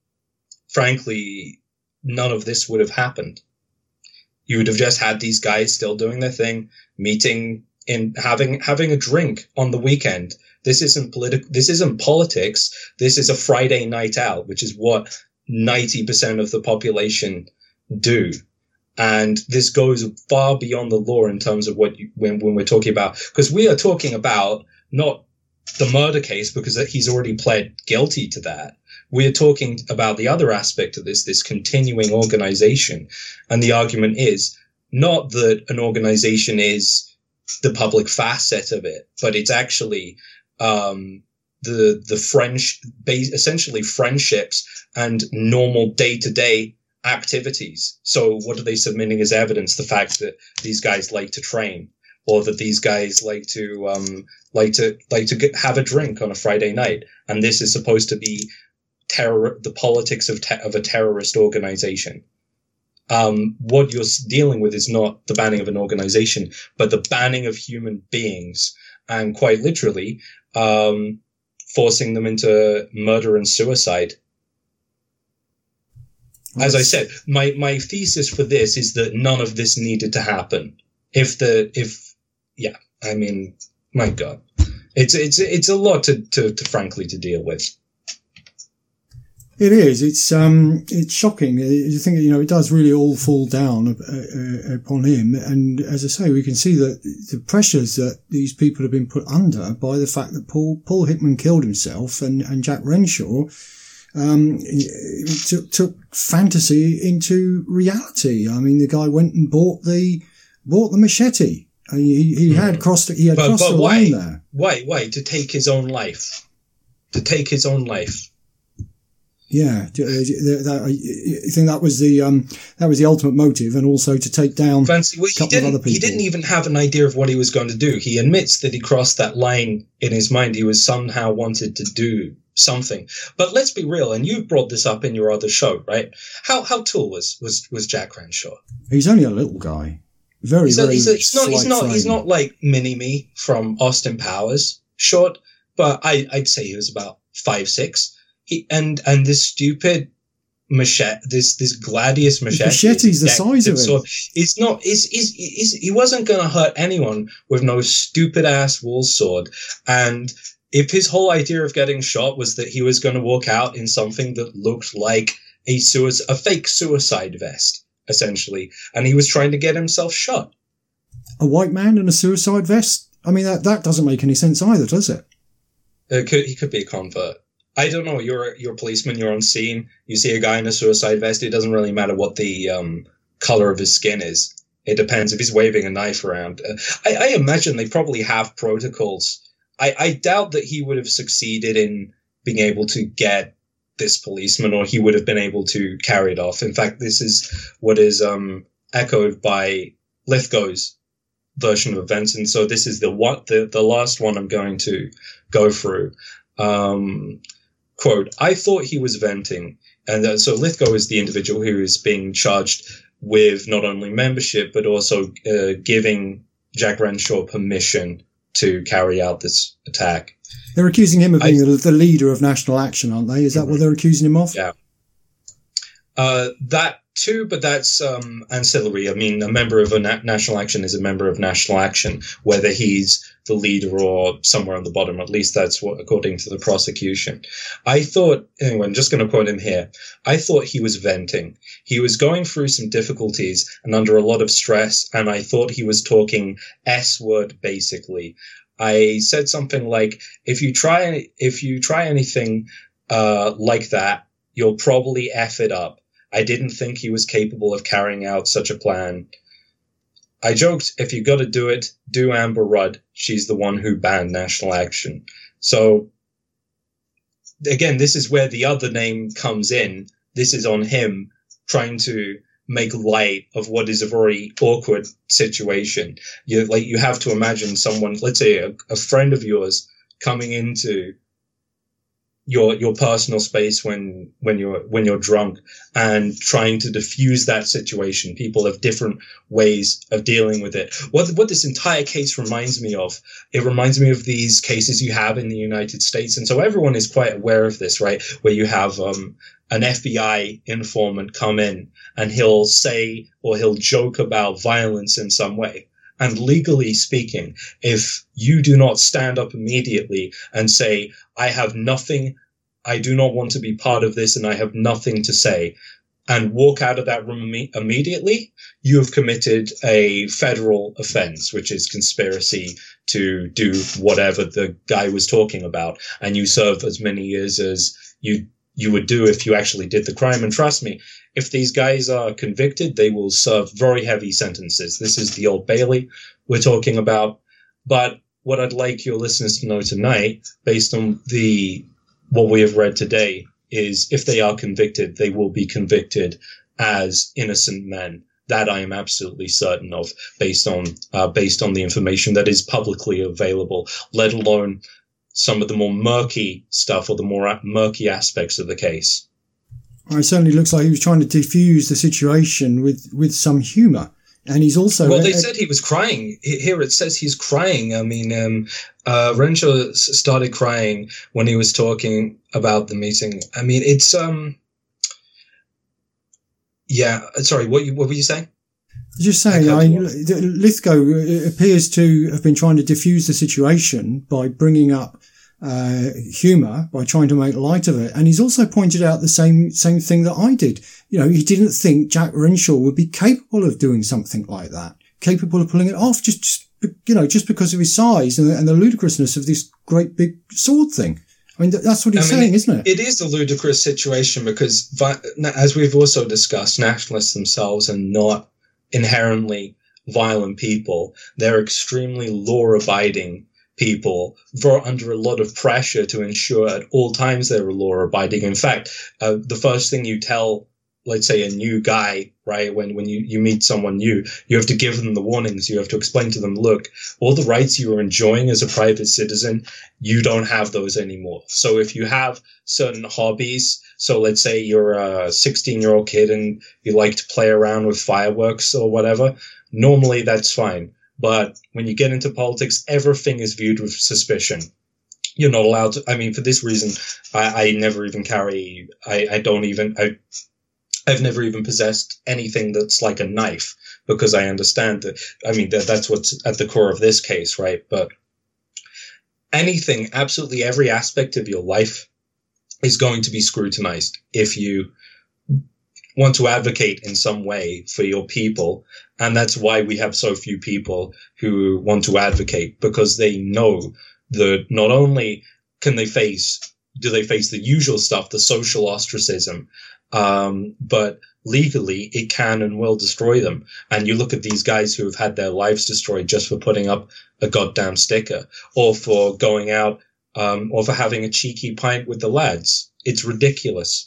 frankly, none of this would have happened. You would have just had these guys still doing their thing, meeting in having, having a drink on the weekend. This isn't political. This isn't politics. This is a Friday night out, which is what ninety percent of the population do. And this goes far beyond the law in terms of what you, when, when we're talking about, because we are talking about not the murder case because he's already pled guilty to that. We are talking about the other aspect of this, this continuing organization. And the argument is not that an organization is the public facet of it, but it's actually um the the French base essentially friendships and normal day-to-day activities. So what are they submitting as evidence? The fact that these guys like to train, or that these guys like to um like to like to get, have a drink on a Friday night, and this is supposed to be terror the politics of te- of a terrorist organization. Um, what you're dealing with is not the banning of an organization, but the banning of human beings, and quite literally, um, forcing them into murder and suicide. As I said, my, my thesis for this is that none of this needed to happen. If the, if, yeah, I mean, my God, it's, it's, it's a lot to, to, to frankly, to deal with. It is. It's um. It's shocking. You think, you know, it does really all fall down uh, upon him. And as I say, we can see that the pressures that these people have been put under by the fact that Paul Paul Hickman killed himself, and and Jack Renshaw um took, took fantasy into reality. I mean, the guy went and bought the bought the machete. I mean, he he had crossed he had but, crossed but the why? line there. Why? Why to take his own life? To take his own life. Yeah, I think that was the um, that was the ultimate motive, and also to take down Fancy, well, a couple he didn't, of other people. He didn't even have an idea of what he was going to do. He admits that he crossed that line in his mind. He was somehow wanted to do something. But let's be real, and you brought this up in your other show, right? How how tall was was was Jack Renshaw? He's only a little guy. Very, he's, very a, he's, a, he's not he's not frame. he's not like Mini-Me from Austin Powers short, but I I'd say he was about five six. He and and this stupid machete, this this gladius machete. Machete's the size of it. So it's not. It's, it's, it's, he wasn't going to hurt anyone with no stupid ass wall sword. And if his whole idea of getting shot was that he was going to walk out in something that looked like a suicide, a fake suicide vest, essentially, and he was trying to get himself shot. A white man in a suicide vest? I mean, that that doesn't make any sense either, does it? It could, he could be a convert. I don't know. You're you're a policeman. You're on scene. You see a guy in a suicide vest. It doesn't really matter what the um, color of his skin is. It depends if he's waving a knife around. Uh, I, I imagine they probably have protocols. I, I doubt that he would have succeeded in being able to get this policeman, or he would have been able to carry it off. In fact, this is what is um, echoed by Lithgow's version of events, and so this is the one, the the last one I'm going to go through. Um, Quote, I thought he was venting. And uh, so Lithgow is the individual who is being charged with not only membership, but also uh, giving Jack Renshaw permission to carry out this attack. They're accusing him of being I, the leader of National Action, aren't they? Is that mm-hmm. what they're accusing him of? Yeah. Uh, that too, but that's um, ancillary. I mean, a member of a na- National Action is a member of National Action, whether he's the leader or somewhere on the bottom. At least that's what, according to the prosecution. I thought, anyway, I'm just going to quote him here. I thought he was venting. He was going through some difficulties and under a lot of stress, and I thought he was talking S-word, basically. I said something like, if you try, if you try anything uh, like that, you'll probably F it up. I didn't think he was capable of carrying out such a plan. I joked, if you got to do it, do Amber Rudd. She's the one who banned National Action. So, again, this is where the other name comes in. This is on him trying to make light of what is a very awkward situation. You like you have to imagine someone, let's say a, a friend of yours, coming into your your personal space when when you're when you're drunk and trying to diffuse that situation. People have different ways of dealing with it. What what this entire case reminds me of, it reminds me of these cases you have in the United States, and so everyone is quite aware of this, right? Where you have um an F B I informant come in and he'll say or he'll joke about violence in some way. And legally speaking, if you do not stand up immediately and say, I have nothing, I do not want to be part of this and I have nothing to say, and walk out of that room imme- immediately, you have committed a federal offense, which is conspiracy to do whatever the guy was talking about. And you serve as many years as you you would do if you actually did the crime. And trust me, if these guys are convicted, they will serve very heavy sentences. This is the Old Bailey we're talking about. But what I'd like your listeners to know tonight, based on the what we have read today, is if they are convicted, they will be convicted as innocent men. That I am absolutely certain of, based on uh, based on the information that is publicly available, let alone some of the more murky stuff or the more murky aspects of the case. Well, it certainly looks like he was trying to defuse the situation with, with some humour. And he's also... Well, they uh, said he was crying. Here it says he's crying. I mean, um, uh, Renshaw started crying when he was talking about the meeting. I mean, it's... um, Yeah, sorry, what, what were you saying? Just saying, I, Lithgow appears to have been trying to diffuse the situation by bringing up uh, humour, by trying to make light of it. And he's also pointed out the same same thing that I did. You know, he didn't think Jack Renshaw would be capable of doing something like that, capable of pulling it off, just, just you know, just because of his size and, and the ludicrousness of this great big sword thing. I mean, that's what he's I mean, saying, it, isn't it? It is a ludicrous situation because, as we've also discussed, nationalists themselves are not inherently violent people. They're extremely law-abiding people. They're under a lot of pressure to ensure at all times they're law-abiding. In fact, uh, the first thing you tell let's say, a new guy, right? When when you, you meet someone new, you have to give them the warnings. You have to explain to them, look, all the rights you are enjoying as a private citizen, you don't have those anymore. So if you have certain hobbies, so let's say you're a sixteen-year-old kid and you like to play around with fireworks or whatever, normally that's fine. But when you get into politics, everything is viewed with suspicion. You're not allowed to, I mean, for this reason, I, I never even carry, I, I don't even, I, I've never even possessed anything that's like a knife, because I understand that, I mean, that, that's what's at the core of this case, right? But anything, absolutely every aspect of your life is going to be scrutinized if you want to advocate in some way for your people. And that's why we have so few people who want to advocate, because they know that not only can they face, do they face the usual stuff, the social ostracism, um, but legally it can and will destroy them. And you look at these guys who have had their lives destroyed just for putting up a goddamn sticker, or for going out, um, or for having a cheeky pint with the lads. It's ridiculous.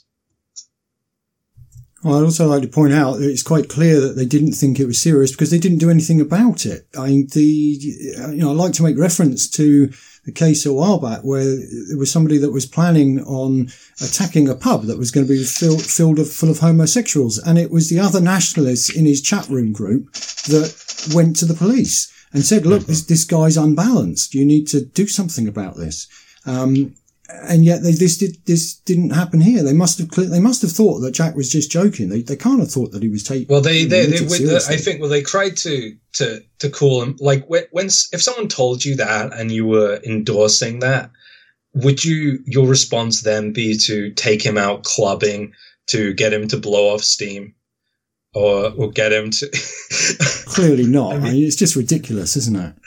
Well, I'd also like to point out that it's quite clear that they didn't think it was serious because they didn't do anything about it. I mean, the, you know, I like to make reference to the case a while back where there was somebody that was planning on attacking a pub that was going to be filled, filled of, full of homosexuals. And it was the other nationalists in his chat room group that went to the police and said, look, this, this guy's unbalanced. You need to do something about this. Um, And yet they, this did, this didn't happen here. They must have, they must have thought that Jack was just joking. They, they can't have thought that he was taking. Well, they, they, they, they I think, well, they tried to, to, to call him, like, when, when, if someone told you that and you were endorsing that, would you, your response then be to take him out clubbing, to get him to blow off steam, or, or get him to? Clearly not. I mean, I mean, it's just ridiculous, isn't it?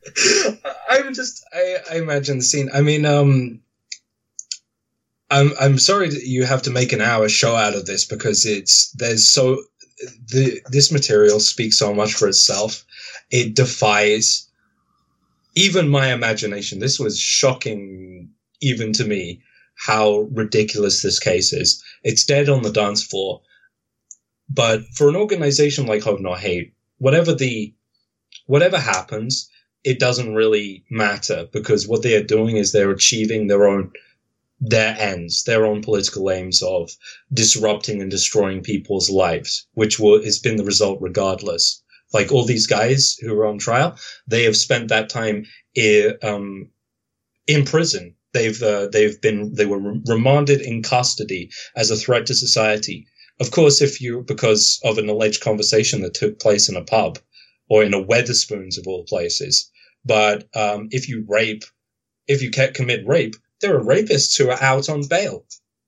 I'm just, I, I imagine the scene. I mean, um, I'm I'm sorry that you have to make an hour show out of this, because it's there's so the this material speaks so much for itself. It defies even my imagination. This was shocking even to me how ridiculous this case is. It's dead on the dance floor. But for an organization like Hope Not Hate, whatever the whatever happens, it doesn't really matter, because what they are doing is they're achieving their own their ends, their own political aims of disrupting and destroying people's lives, which will, has been the result regardless. Like all these guys who are on trial, they have spent that time in, um, in prison. They've, uh, they've been, they were remanded in custody as a threat to society. Of course, if you, because of an alleged conversation that took place in a pub or in a Wetherspoons of all places. But, um, if you rape, if you can't commit rape, there are rapists who are out on bail.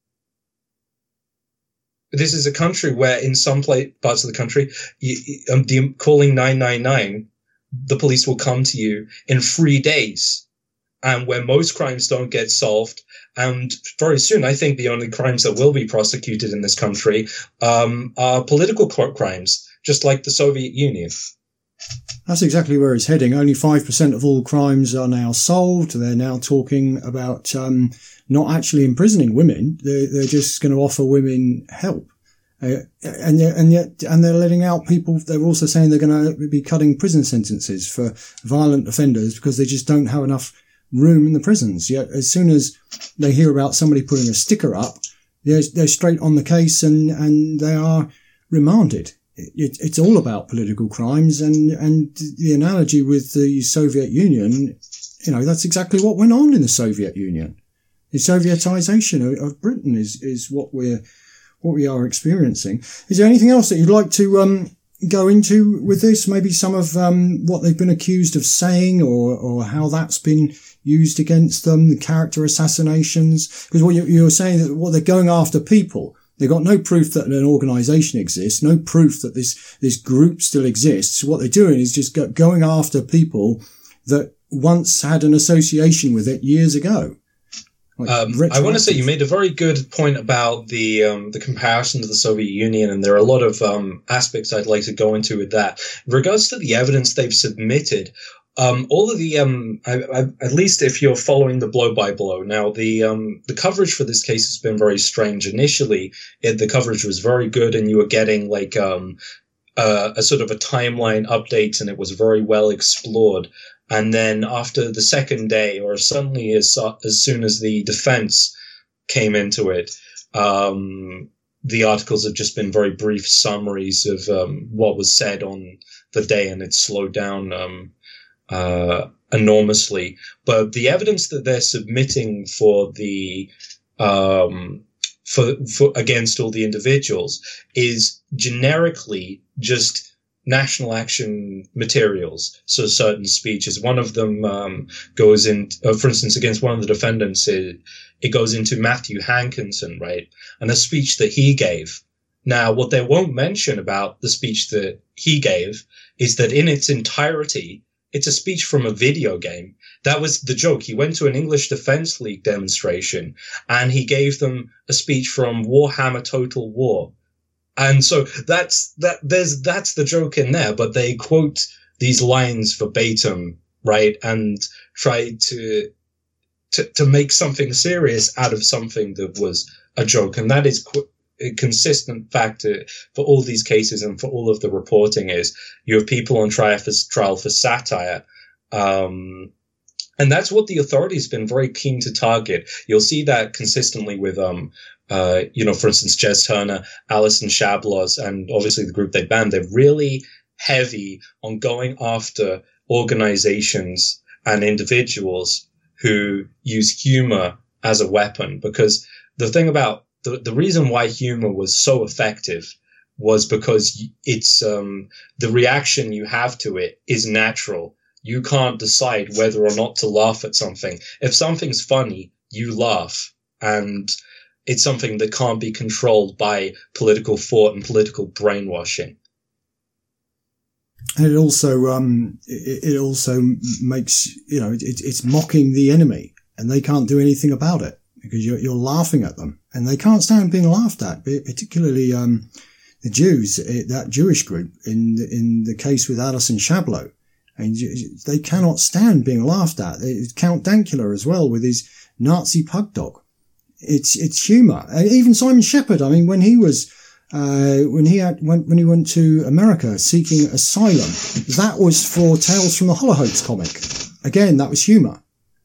This is a country where in some parts of the country, you, um, the, calling nine nine nine, the police will come to you in three days. And where most crimes don't get solved. And very soon, I think the only crimes that will be prosecuted in this country um, are political crimes, just like the Soviet Union. That's exactly where it's heading. Only five percent of all crimes are now solved. They're now talking about um, not actually imprisoning women. They're, they're just going to offer women help. Uh, and, and yet, and they're letting out people. They're also saying they're going to be cutting prison sentences for violent offenders because they just don't have enough room in the prisons. Yet as soon as they hear about somebody putting a sticker up, they're, they're straight on the case and, and they are remanded. It, it's all about political crimes, and, and the analogy with the Soviet Union, you know, that's exactly what went on in the Soviet Union. The Sovietization of, of Britain is, is what we're, what we are experiencing. Is there anything else that you'd like to, um, go into with this? Maybe some of, um, what they've been accused of saying, or, or how that's been used against them, the character assassinations? Because what you, you were saying that what they're going after people. They've got no proof that an organisation exists, no proof that this, this group still exists. What they're doing is just go, going after people that once had an association with it years ago. Like um, I want to say you made a very good point about the um, the comparison to the Soviet Union, and there are a lot of um, aspects I'd like to go into with that. In regards to the evidence they've submitted, Um, all of the, um, I, I, at least if you're following the blow by blow, now the um, the coverage for this case has been very strange. Initially, it, the coverage was very good, and you were getting like um, uh, a sort of a timeline update, and it was very well explored. And then after the second day, or suddenly as as soon as the defense came into it, um, the articles have just been very brief summaries of um, what was said on the day, and it slowed down Um, uh, enormously. But the evidence that they're submitting for the, um, for, for, against all the individuals is generically just national action materials. So certain speeches, one of them, um, goes in, uh, for instance, against one of the defendants, it, it goes into Matthew Hankinson, right? And a speech that he gave. Now, what they won't mention about the speech that he gave is that in its entirety, it's a speech from a video game. That was the joke. He went to an English Defense League demonstration and he gave them a speech from Warhammer Total War. And so that's, that, there's, that's the joke in there, but they quote these lines verbatim, right? And try to, to, to make something serious out of something that was a joke. And that is qu- a consistent factor for all these cases and for all of the reporting is you have people on trial for, trial for satire. Um, and that's what the authorities have been very keen to target. You'll see that consistently with, um, uh, you know, for instance, Jez Turner, Alison Shablos, and obviously the group they banned. They're really heavy on going after organizations and individuals who use humor as a weapon, because the thing about The, the reason why humor was so effective was because it's um, the reaction you have to it is natural. You can't decide whether or not to laugh at something. If something's funny, you laugh. And it's something that can't be controlled by political thought and political brainwashing. And it also, um, it, it also makes, you know, it, it's mocking the enemy and they can't do anything about it, because you're, you're laughing at them and they can't stand being laughed at, particularly, um, the Jews, that Jewish group in, in the case with Alison Shablo. And they cannot stand being laughed at. Count Dankula as well with his Nazi pug dog. It's, it's humor. Even Simon Shepherd. I mean, when he was, uh, when he had, went, when he went to America seeking asylum, that was for Tales from the Holocaust comic. Again, that was humor.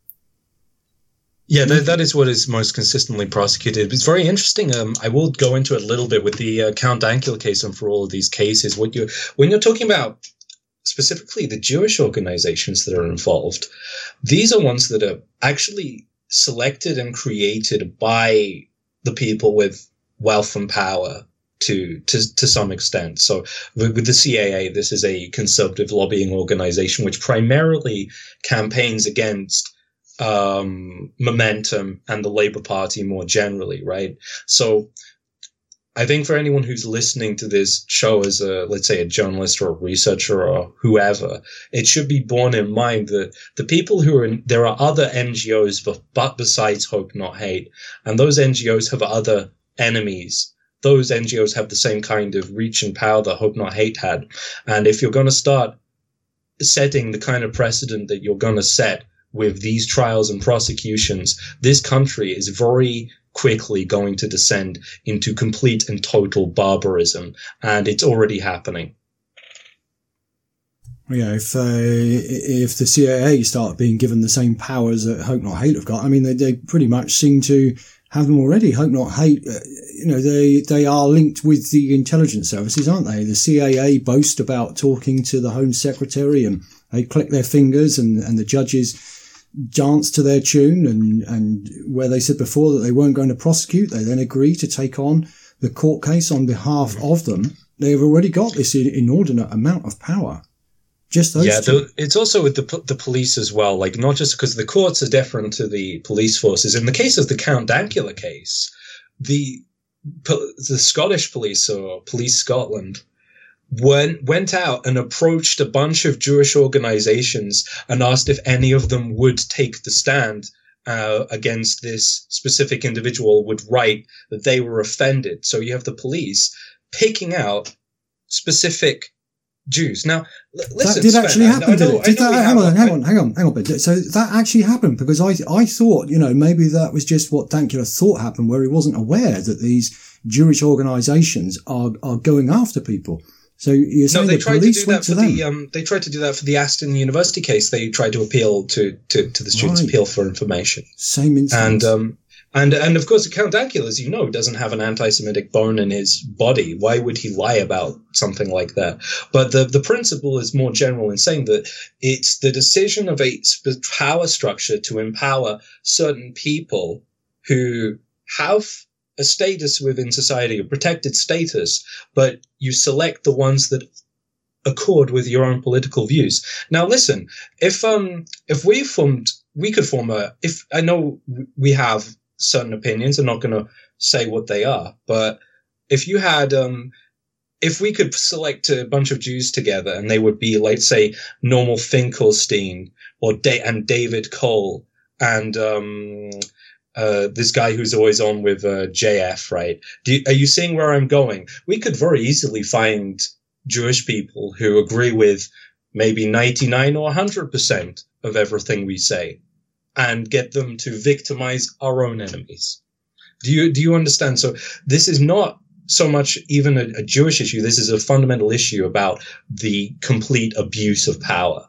Yeah, that, that is what is most consistently prosecuted. It's very interesting. Um, I will go into it a little bit with the uh, Count Dankula case and for all of these cases. What you when you're talking about specifically the Jewish organizations that are involved, these are ones that are actually selected and created by the people with wealth and power to to to some extent. So with, with the C A A, this is a conservative lobbying organization which primarily campaigns against Um, Momentum and the Labour Party more generally, right? So I think for anyone who's listening to this show as a, let's say, a journalist or a researcher or whoever, it should be borne in mind that the people who are in, there are other N G Os, but, but besides Hope Not Hate, and those N G Os have other enemies. Those N G Os have the same kind of reach and power that Hope Not Hate had. And if you're going to start setting the kind of precedent that you're going to set with these trials and prosecutions, this country is very quickly going to descend into complete and total barbarism, and it's already happening. Yeah, if uh, if the C I A start being given the same powers that Hope Not Hate have got, I mean, they, they pretty much seem to have them already. Hope Not Hate, uh, you know, they they are linked with the intelligence services, aren't they? The C I A boast about talking to the Home Secretary, and they click their fingers, and, and the judges dance to their tune, and, and where they said before that they weren't going to prosecute, they then agree to take on the court case on behalf of them. They've already got this inordinate amount of power. Just those yeah, two. The, it's also with the the police as well. Like, not just because the courts are different to the police forces. In the case of the Count Dankula case, the the Scottish police, or Police Scotland, went went out and approached a bunch of Jewish organizations and asked if any of them would take the stand uh, against this specific individual, would write that they were offended. So you have the police picking out specific Jews. Now, l- listen, that did Sven, actually I- happen, I did know- it? Did I know that, we hang have- on, hang I- on, hang on, hang on. But so that actually happened because I, I thought, you know, maybe that was just what Dankula thought happened, where he wasn't aware that these Jewish organisations are are going after people. So you're No, saying they the tried to police do went that to for them? the um. They tried to do that for the Aston University case. They tried to appeal to to, to the students' Right. appeal for information. Same incident. And um, and and of course, Count Dankula, as you know, doesn't have an anti-Semitic bone in his body. Why would he lie about something like that? But the the principle is more general in saying that it's the decision of a sp- power structure to empower certain people who have a status within society, a protected status, but you select the ones that accord with your own political views. Now, listen, if um if we formed, we could form a. If I know we have certain opinions, I'm not going to say what they are, but if you had um. If we could select a bunch of Jews together and they would be, let's say, Normal Finkelstein or da- and David Cole and um, uh, this guy who's always on with uh, J F, right? Do you, are you seeing where I'm going? We could very easily find Jewish people who agree with maybe ninety-nine or one hundred percent of everything we say and get them to victimize our own enemies. Do you, do you understand? So this is not so much even a, a Jewish issue. This is a fundamental issue about the complete abuse of power.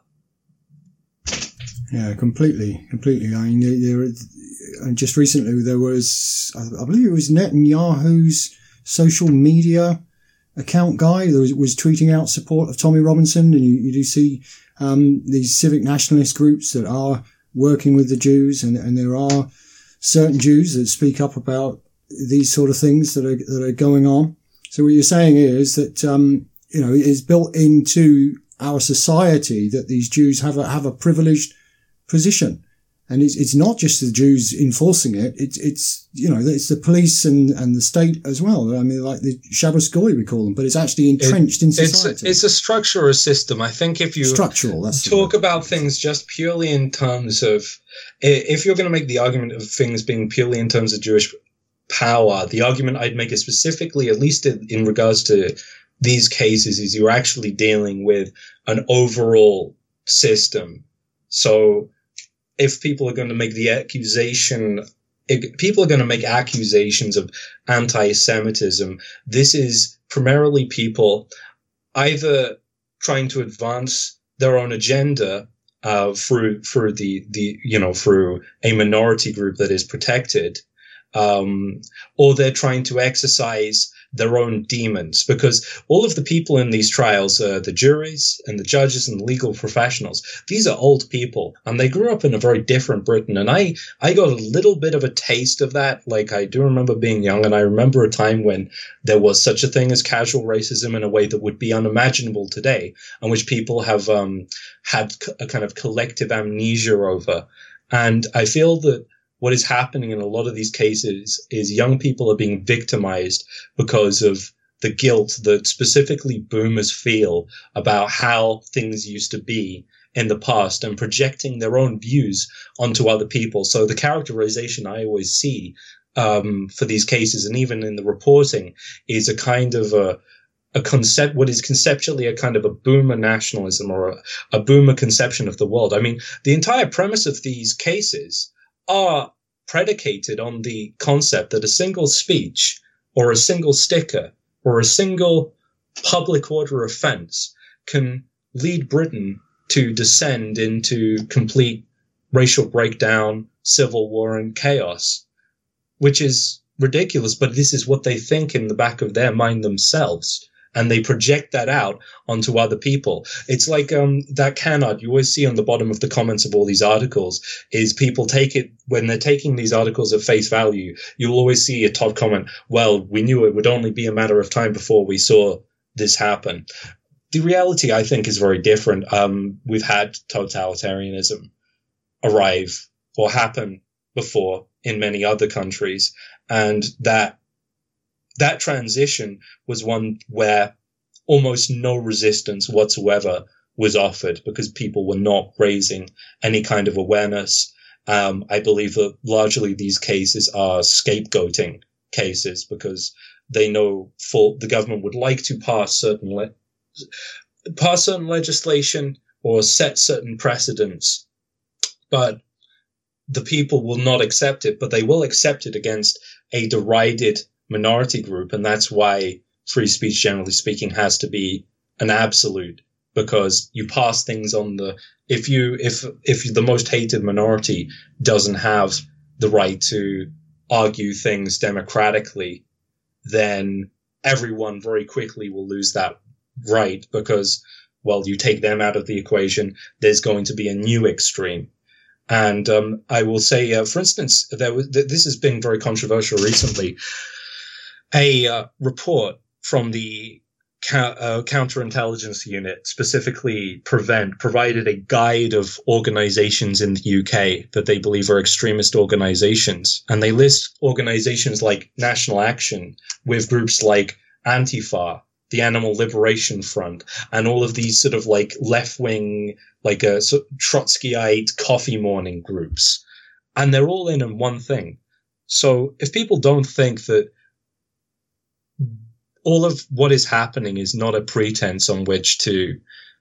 Yeah, completely, completely. I mean, there, and just recently there was, I believe it was Netanyahu's social media account guy that was, was tweeting out support of Tommy Robinson, and you, you do see um, these civic nationalist groups that are working with the Jews, and, and there are certain Jews that speak up about these sort of things that are that are going on. So what you're saying is that um, you know, it's built into our society that these Jews have a have a privileged position, and it's it's not just the Jews enforcing it. It's it's you know, it's the police and, and the state as well. I mean, like the Shabbos Goy we call them, but it's actually entrenched it, in society. society. It's a, it's a structure or a system. I think if you structural, that's talk about things just purely in terms of, if you're going to make the argument of things being purely in terms of Jewish power, the argument I'd make is specifically, at least in, in regards to these cases, is you're actually dealing with an overall system. So if people are going to make the accusation, if people are going to make accusations of anti-Semitism, this is primarily people either trying to advance their own agenda uh, through through the the you know through a minority group that is protected, um, or they're trying to exercise their own demons, because all of the people in these trials, uh, the juries and the judges and the legal professionals, these are old people, and they grew up in a very different Britain. And I, I got a little bit of a taste of that. Like, I do remember being young, and I remember a time when there was such a thing as casual racism in a way that would be unimaginable today, and which people have um, had a kind of collective amnesia over. And I feel that what is happening in a lot of these cases is young people are being victimized because of the guilt that specifically boomers feel about how things used to be in the past, and projecting their own views onto other people. So the characterization I always see um, for these cases, and even in the reporting, is a kind of a, a concept, what is conceptually a kind of a boomer nationalism, or a, a boomer conception of the world. I mean, the entire premise of these cases are predicated on the concept that a single speech or a single sticker or a single public order offense can lead Britain to descend into complete racial breakdown, civil war, and chaos, which is ridiculous. But this is what they think in the back of their mind themselves, and they project that out onto other people. It's like um, that cannot, you always see on the bottom of the comments of all these articles, is people take it, when they're taking these articles at face value, you'll always see a top comment, well, we knew it would only be a matter of time before we saw this happen. The reality, I think, is very different. Um, we've had totalitarianism arrive or happen before in many other countries, and that That transition was one where almost no resistance whatsoever was offered, because people were not raising any kind of awareness. Um, I believe that largely these cases are scapegoating cases, because they know full, the government would like to pass certain le- pass certain legislation or set certain precedents, but the people will not accept it, but they will accept it against a derided minority group. And that's why free speech, generally speaking, has to be an absolute, because you pass things on the, if you, if, if the most hated minority doesn't have the right to argue things democratically, then everyone very quickly will lose that right, because, well, you take them out of the equation, there's going to be a new extreme. And um, I will say, uh, for instance, there was, th- this has been very controversial recently. A uh, report from the ca- uh, counterintelligence unit, specifically Prevent, provided a guide of organizations in the U K that they believe are extremist organizations. And they list organizations like National Action with groups like Antifa, the Animal Liberation Front, and all of these sort of like left-wing, like a so Trotskyite coffee morning groups. And they're all in on one thing. So if people don't think that all of what is happening is not a pretense on which to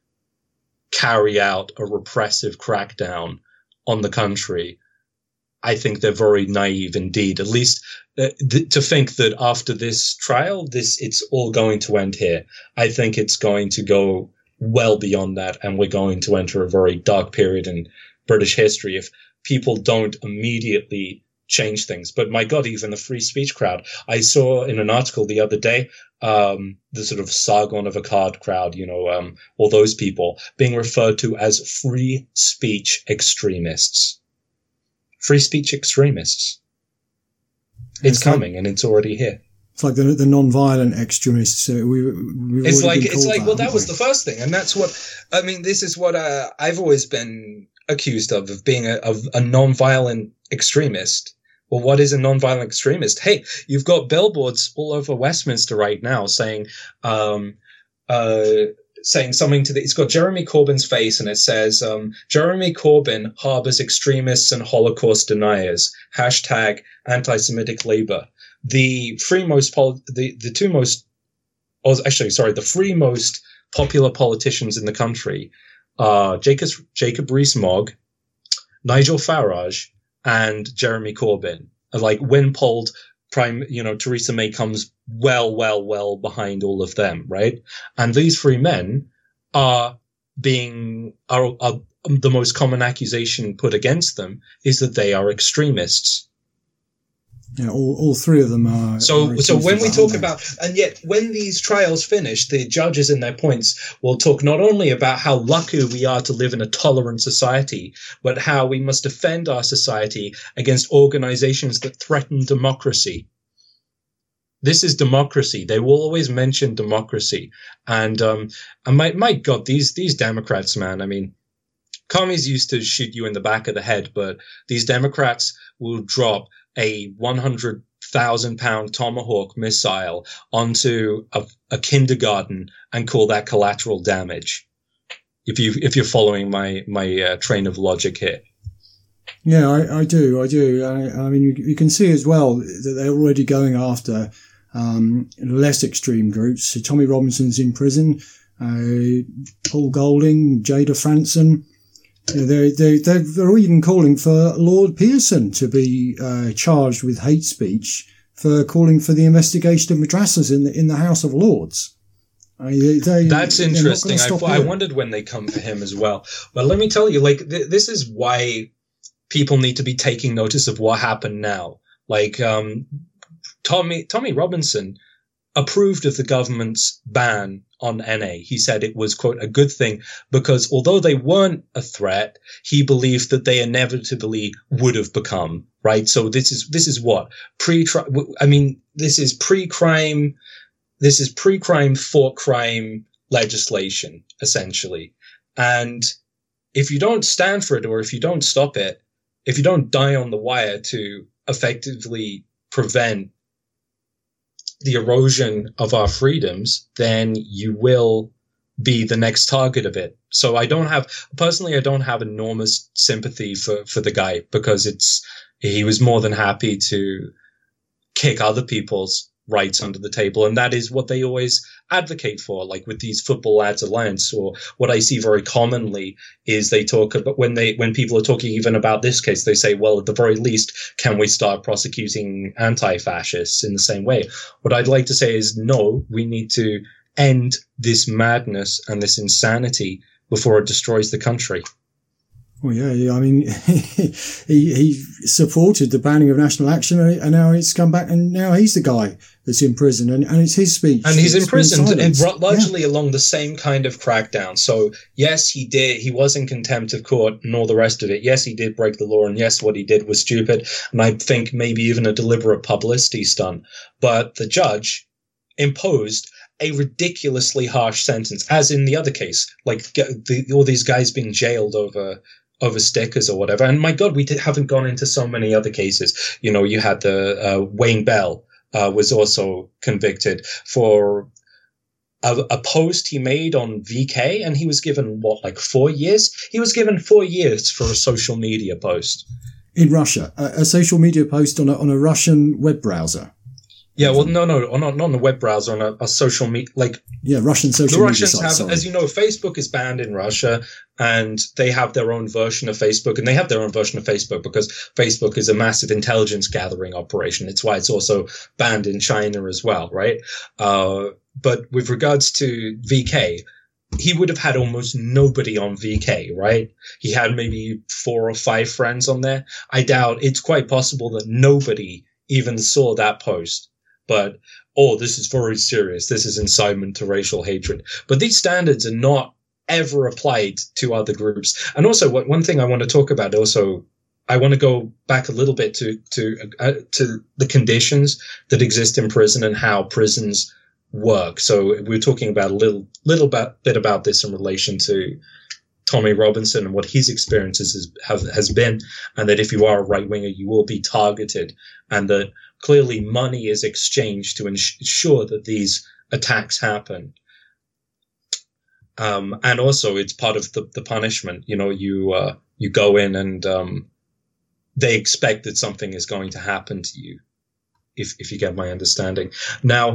carry out a repressive crackdown on the country, I think they're very naive indeed. At least uh, th- to think that after this trial, this it's all going to end here. I think it's going to go well beyond that, and we're going to enter a very dark period in British history if people don't immediately change things. But my God, even the free speech crowd. I saw in an article the other day, um, the sort of Sargon of Akkad crowd, you know, um, all those people being referred to as free speech extremists. Free speech extremists. It's, it's coming, like, and it's already here. It's like the the non-violent extremists. Uh, we, we've it's like it's like that, well, that we? was the first thing, and that's what I mean. This is what uh, I've always been accused of of being a, of a non-violent extremist. Well, what is a non-violent extremist? Hey, you've got billboards all over Westminster right now saying, um, uh. saying something to the, it's got Jeremy Corbyn's face, and it says, um, Jeremy Corbyn harbors extremists and Holocaust deniers. Hashtag anti-Semitic Labour. The three most, pol- the, the two most, or actually, sorry, the three most popular politicians in the country are Jacob, Jacob Rees-Mogg, Nigel Farage, and Jeremy Corbyn. Like, when polled, Prime, you know, Theresa May comes well, well, well behind all of them, right? And these three men are being, are, are the most common accusation put against them is that they are extremists. Yeah, all, all three of them are. So, are so when we talk them. about, and yet when these trials finish, the judges in their points will talk not only about how lucky we are to live in a tolerant society, but how we must defend our society against organizations that threaten democracy. This is democracy. They will always mention democracy. And, um, and my, my God, these, these Democrats, man, I mean, commies used to shoot you in the back of the head, but these Democrats will drop a one hundred thousand pound Tomahawk missile onto a, a kindergarten and call that collateral damage. If you, if you're following my, my uh, train of logic here. Yeah, I, I do. I do. I, I mean, you, you can see as well that they're already going after um, less extreme groups. So Tommy Robinson's in prison. Uh, Paul Golding, Jada Franson. They're, they're, they're even calling for Lord Pearson to be uh, charged with hate speech for calling for the investigation of madrasas in the, in the House of Lords. I mean, they, That's interesting. I, I wondered when they come for him as well. But let me tell you, like, th- this is why people need to be taking notice of what happened now. Like, um, Tommy, Tommy Robinson approved of the government's ban on N A. He said it was, quote, a good thing because although they weren't a threat, he believed that they inevitably would have become, right? So this is, this is what? Pre, I mean, this is pre-crime, this is pre-crime for crime legislation, essentially. And if you don't stand for it or if you don't stop it, if you don't die on the wire to effectively prevent the erosion of our freedoms, then you will be the next target of it. So I don't have, personally, I don't have enormous sympathy for, for the guy because it's, he was more than happy to kick other people's rights under the table. And that is what they always advocate for, like with these Football Lads Alliance. Or what I see very commonly is they talk about, when they, when people are talking even about this case, they say, well, at the very least, can we start prosecuting anti-fascists in the same way? What I'd like to say is, no, we need to end this madness and this insanity before it destroys the country. Well, yeah, yeah. I mean, he he supported the banning of national action, and now it's come back, and now he's the guy that's in prison, and, and it's his speech. And he's imprisoned, and largely yeah. along the same kind of crackdown. So, yes, he did. He was in contempt of court and all the rest of it. Yes, he did break the law, and yes, what he did was stupid, and I think maybe even a deliberate publicity stunt. But the judge imposed a ridiculously harsh sentence, as in the other case, like the, all these guys being jailed over over stickers or whatever. And my God, we did, haven't gone into so many other cases. You know, you had the uh, Wayne Bell uh, was also convicted for a, a post he made on V K, and he was given what, like four years? He was given four years for a social media post in Russia, a, a social media post on a, on a Russian web browser. Yeah, well, no, no, not, not on a web browser, on a, a social media, like... Yeah, Russian social the media Russians site, have, sorry. as you know, Facebook is banned in Russia, and they have their own version of Facebook, and they have their own version of Facebook because Facebook is a massive intelligence gathering operation. It's why it's also banned in China as well, right? Uh, but with regards to V K, he would have had almost nobody on V K, right? He had maybe four or five friends on there. I doubt, it's quite possible that nobody even saw that post. But, oh, this is very serious. This is incitement to racial hatred. But these standards are not ever applied to other groups. And also, what, one thing I want to talk about also, I want to go back a little bit to to uh, to the conditions that exist in prison and how prisons work. So we were talking about a little little bit about this in relation to Tommy Robinson and what his experiences is, have, has been, and that if you are a right-winger, you will be targeted, and that clearly money is exchanged to ensure that these attacks happen. Um, and also it's part of the, the punishment. You know, you, uh, you go in and, um, they expect that something is going to happen to you, if, if you get my understanding. Now,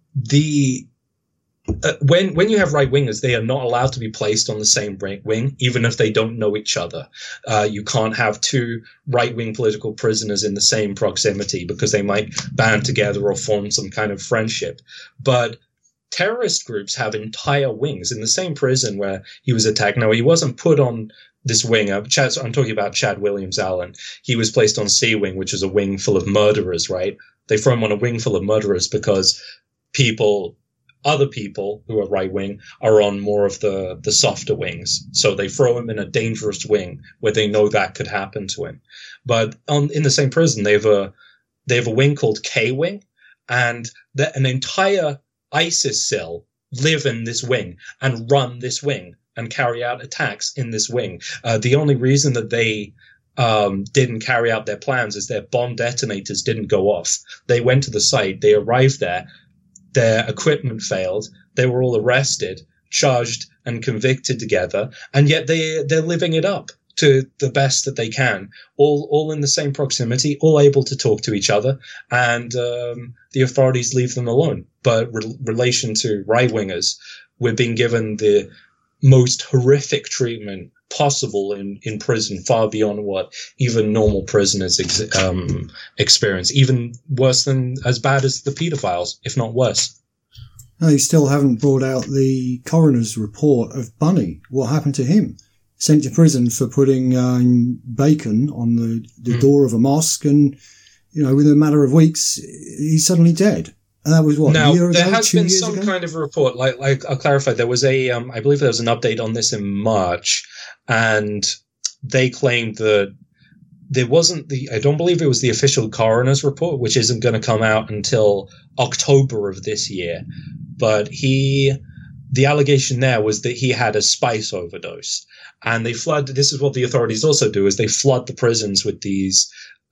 the, Uh, when when you have right wingers, they are not allowed to be placed on the same wing, even if they don't know each other. Uh, you can't have two right wing political prisoners in the same proximity because they might band together or form some kind of friendship. But terrorist groups have entire wings in the same prison where he was attacked. Now, he wasn't put on this wing. Uh, Chad, I'm talking about Chad Williams Allen. He was placed on C wing, which is a wing full of murderers, right? They throw him on a wing full of murderers because people. Other people who are right-wing are on more of the, the softer wings. So they throw him in a dangerous wing where they know that could happen to him. But on, in the same prison, they have a, they have a wing called K-wing, and the, an entire ISIS cell live in this wing and run this wing and carry out attacks in this wing. Uh, the only reason that they um, didn't carry out their plans is their bomb detonators didn't go off. They went to the site, they arrived there, their equipment failed. They were all arrested, charged, and convicted together, and yet they they're living it up to the best that they can. All all in the same proximity, all able to talk to each other, and um, the authorities leave them alone. But re- relation to right wingers, we're being given the most horrific treatment possible in, in prison, far beyond what even normal prisoners ex- um, experience, even worse than as bad as the pedophiles, if not worse. They still haven't brought out the coroner's report of Bunny. What happened to him? Sent to prison for putting um, bacon on the, the mm. door of a mosque, and, you know, within a matter of weeks, he's suddenly dead. And that was what, now, a year ago, there has two been years some ago? kind of a report, like, like I'll clarify, there was a, um, I believe there was an update on this in March, and they claimed that there wasn't the, I don't believe it was the official coroner's report, which isn't going to come out until October of this year, but he, the allegation there was that he had a spice overdose, and they flood, this is what the authorities also do, is they flood the prisons with these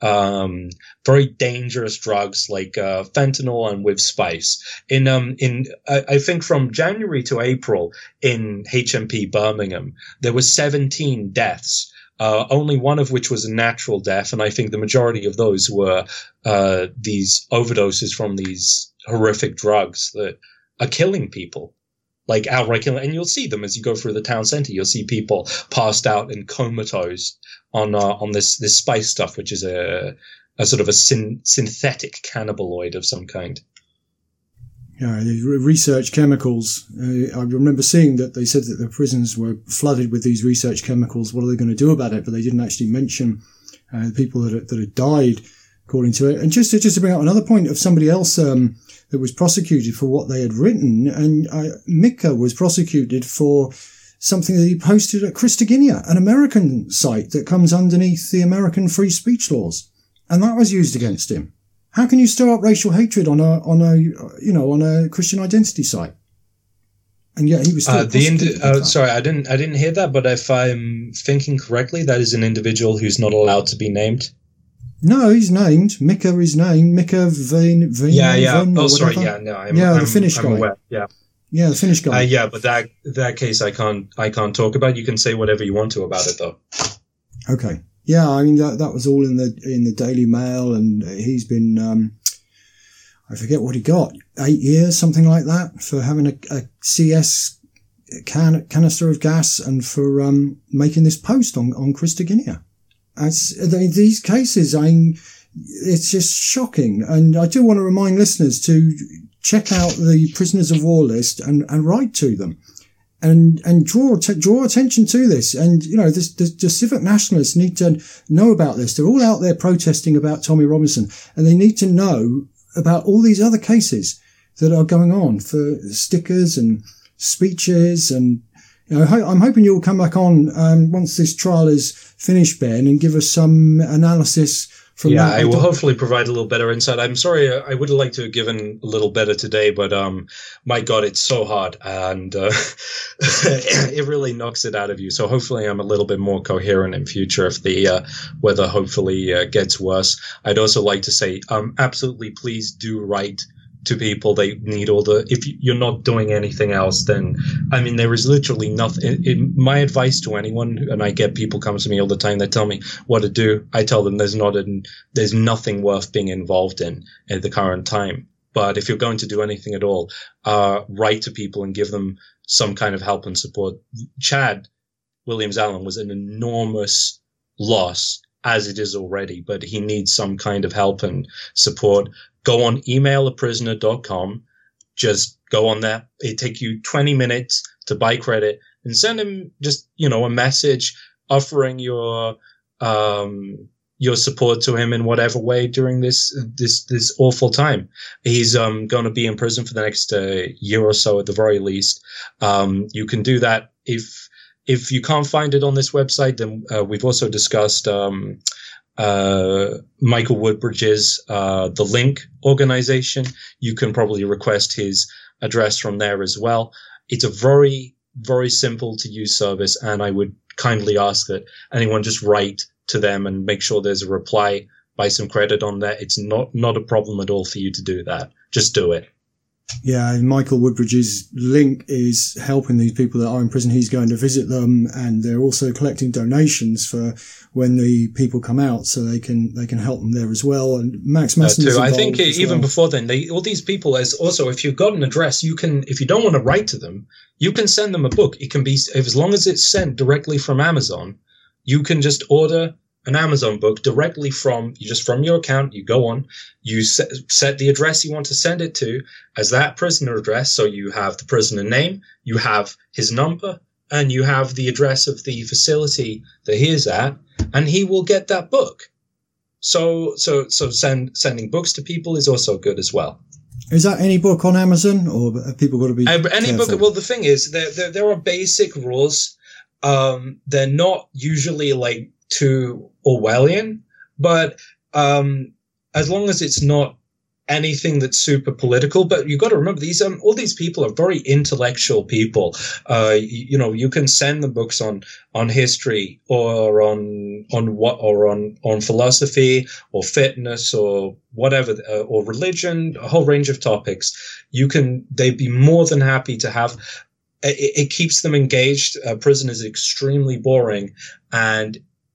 um, very dangerous drugs like uh, fentanyl and with spice. In um, in I, I think from January to April in H M P Birmingham, there were seventeen deaths. Uh, only one of which was a natural death, and I think the majority of those were uh, these overdoses from these horrific drugs that are killing people, like outright killing. And you'll see them as you go through the town center. You'll see people passed out and comatose on uh, on this this spice stuff, which is a a sort of a syn- synthetic cannabinoid of some kind. Yeah, the research chemicals. Uh, I remember seeing that they said that the prisons were flooded with these research chemicals. What are they going to do about it? But they didn't actually mention uh, the people that that had died, according to it. And just to, just to bring out another point of somebody else um, that was prosecuted for what they had written, and uh, Mika was prosecuted for something that he posted at Christogenea, an American site that comes underneath the American free speech laws, and that was used against him. How can you stir up racial hatred on a on a you know on a Christian identity site? And yet he was still uh, the indi- uh, sorry, I didn't I didn't hear that. But if I'm thinking correctly, that is an individual who's not allowed to be named. No, he's named. Mika is named. Mika Veen. Veen yeah, yeah. Veen Oh, sorry. whatever. Yeah, no. I'm, yeah, I'm, the Finnish I'm guy. Aware. Yeah. Yeah, the Finnish guy. Uh, yeah, but that that case I can't I can't talk about. You can say whatever you want to about it, though. Okay. Yeah, I mean that that was all in the in the Daily Mail, and he's been. Um, I forget what he got, eight years, something like that, for having a, a C S can, canister of gas and for um, making this post on, on Christogenea. As these cases, I mean, it's just shocking. And I do want to remind listeners to check out the prisoners of war list and, and write to them and, and draw, t- draw attention to this. And, you know, this, the, the civic nationalists need to know about this. They're all out there protesting about Tommy Robinson, and they need to know about all these other cases that are going on for stickers and speeches. And, you know, I'm hoping you'll come back on um, once this trial is finished, Ben, and give us some analysis from yeah, that. I will hopefully provide a little better insight. I'm sorry, I would have liked to have given a little better today, but um, my God, it's so hard, and uh, it really knocks it out of you. So hopefully I'm a little bit more coherent in future if the uh, weather hopefully uh, gets worse. I'd also like to say, um, absolutely, please do write to people. They need all the, if you're not doing anything else, then, I mean, there is literally nothing. It, it, my advice to anyone, and I get people come to me all the time, they tell me what to do. I tell them there's not an, there's nothing worth being involved in at the current time. But if you're going to do anything at all, uh, write to people and give them some kind of help and support. Chad Williams Allen was an enormous loss as it is already, but he needs some kind of help and support. Go on email a prisoner dot com. Just go on there. It take you twenty minutes to buy credit and send him just, you know, a message offering your, um, your support to him in whatever way during this, this, this awful time. He's, um, going to be in prison for the next uh, year or so at the very least. Um, you can do that. If, if you can't find it on this website, then uh, we've also discussed, um, uh, Michael Woodbridge's, uh, The Link organization. You can probably request his address from there as well. It's a very, very simple to use service. And I would kindly ask that anyone just write to them and make sure there's a reply, buy some credit on that. It's not, not a problem at all for you to do that. Just do it. Yeah, and Michael Woodbridge's link is helping these people that are in prison. He's going to visit them, and they're also collecting donations for when the people come out, so they can they can help them there as well. And Max Masson is uh, involved I think as even well. before then, they all these people as also if you've got an address, you can if you don't want to write to them, you can send them a book. It can be if as long as it's sent directly from Amazon, you can just order an Amazon book directly from you just from your account. You go on, you set, set the address you want to send it to as that prisoner address. So you have the prisoner name, you have his number, and you have the address of the facility that he is at, and he will get that book. So, so, so send, sending books to people is also good as well. Is that any book on Amazon, or have people got to be uh, any careful? book? Well, the thing is, there, there, there are basic rules. Um, they're not usually like too Orwellian, but um, as long as it's not anything that's super political. But you've got to remember these um, all these people are very intellectual people. Uh, you, you know, you can send them books on on history or on on what or on on philosophy or fitness or whatever uh, or religion, a whole range of topics. You can they'd be more than happy to have. It, it keeps them engaged. Uh, prison is extremely boring, and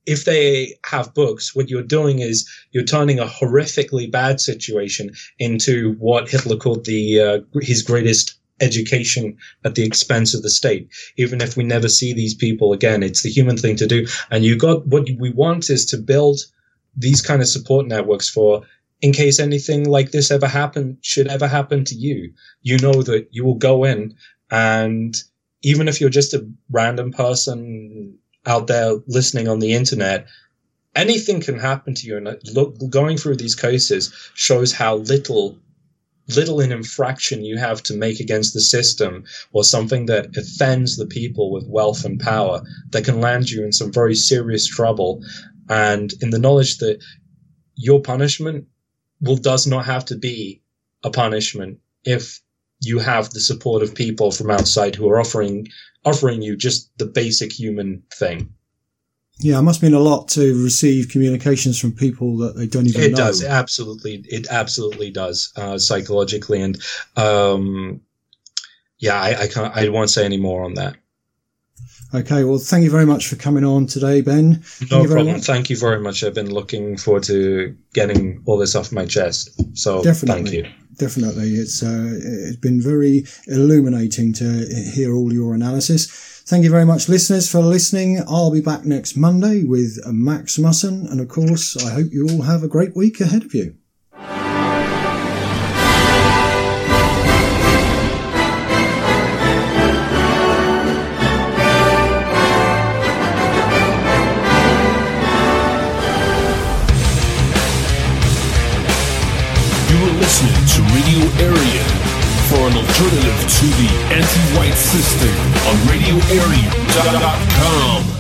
if they have books, what you're doing is you're turning a horrifically bad situation into what Hitler called the uh, his greatest education at the expense of the state. Even if we never see these people again, it's the human thing to do. And you got what we want is to build these kind of support networks for, in case anything like this ever happen, should ever happen to you. You know that you will go in, and even if you're just a random person out there listening on the internet, anything can happen to you. And look, going through these cases shows how little little an infraction you have to make against the system, or something that offends the people with wealth and power, that can land you in some very serious trouble. And in the knowledge that your punishment will does not have to be a punishment if you have the support of people from outside who are offering offering you just the basic human thing. Yeah, it must mean a lot to receive communications from people that they don't even it know. It does, absolutely. It absolutely does, uh, psychologically. And, um, yeah, I, I can't, I won't say any more on that. Okay, well, thank you very much for coming on today, Ben. Thank no problem. Thank you very much. I've been looking forward to getting all this off my chest. So definitely, thank you. Definitely. It's, uh, it's been very illuminating to hear all your analysis. Thank you very much, listeners, for listening. I'll be back next Monday with Max Musson. And, of course, I hope you all have a great week ahead of you. You are listening to Radio Aryan, for an alternative to the anti-white system on radio aryan dot com.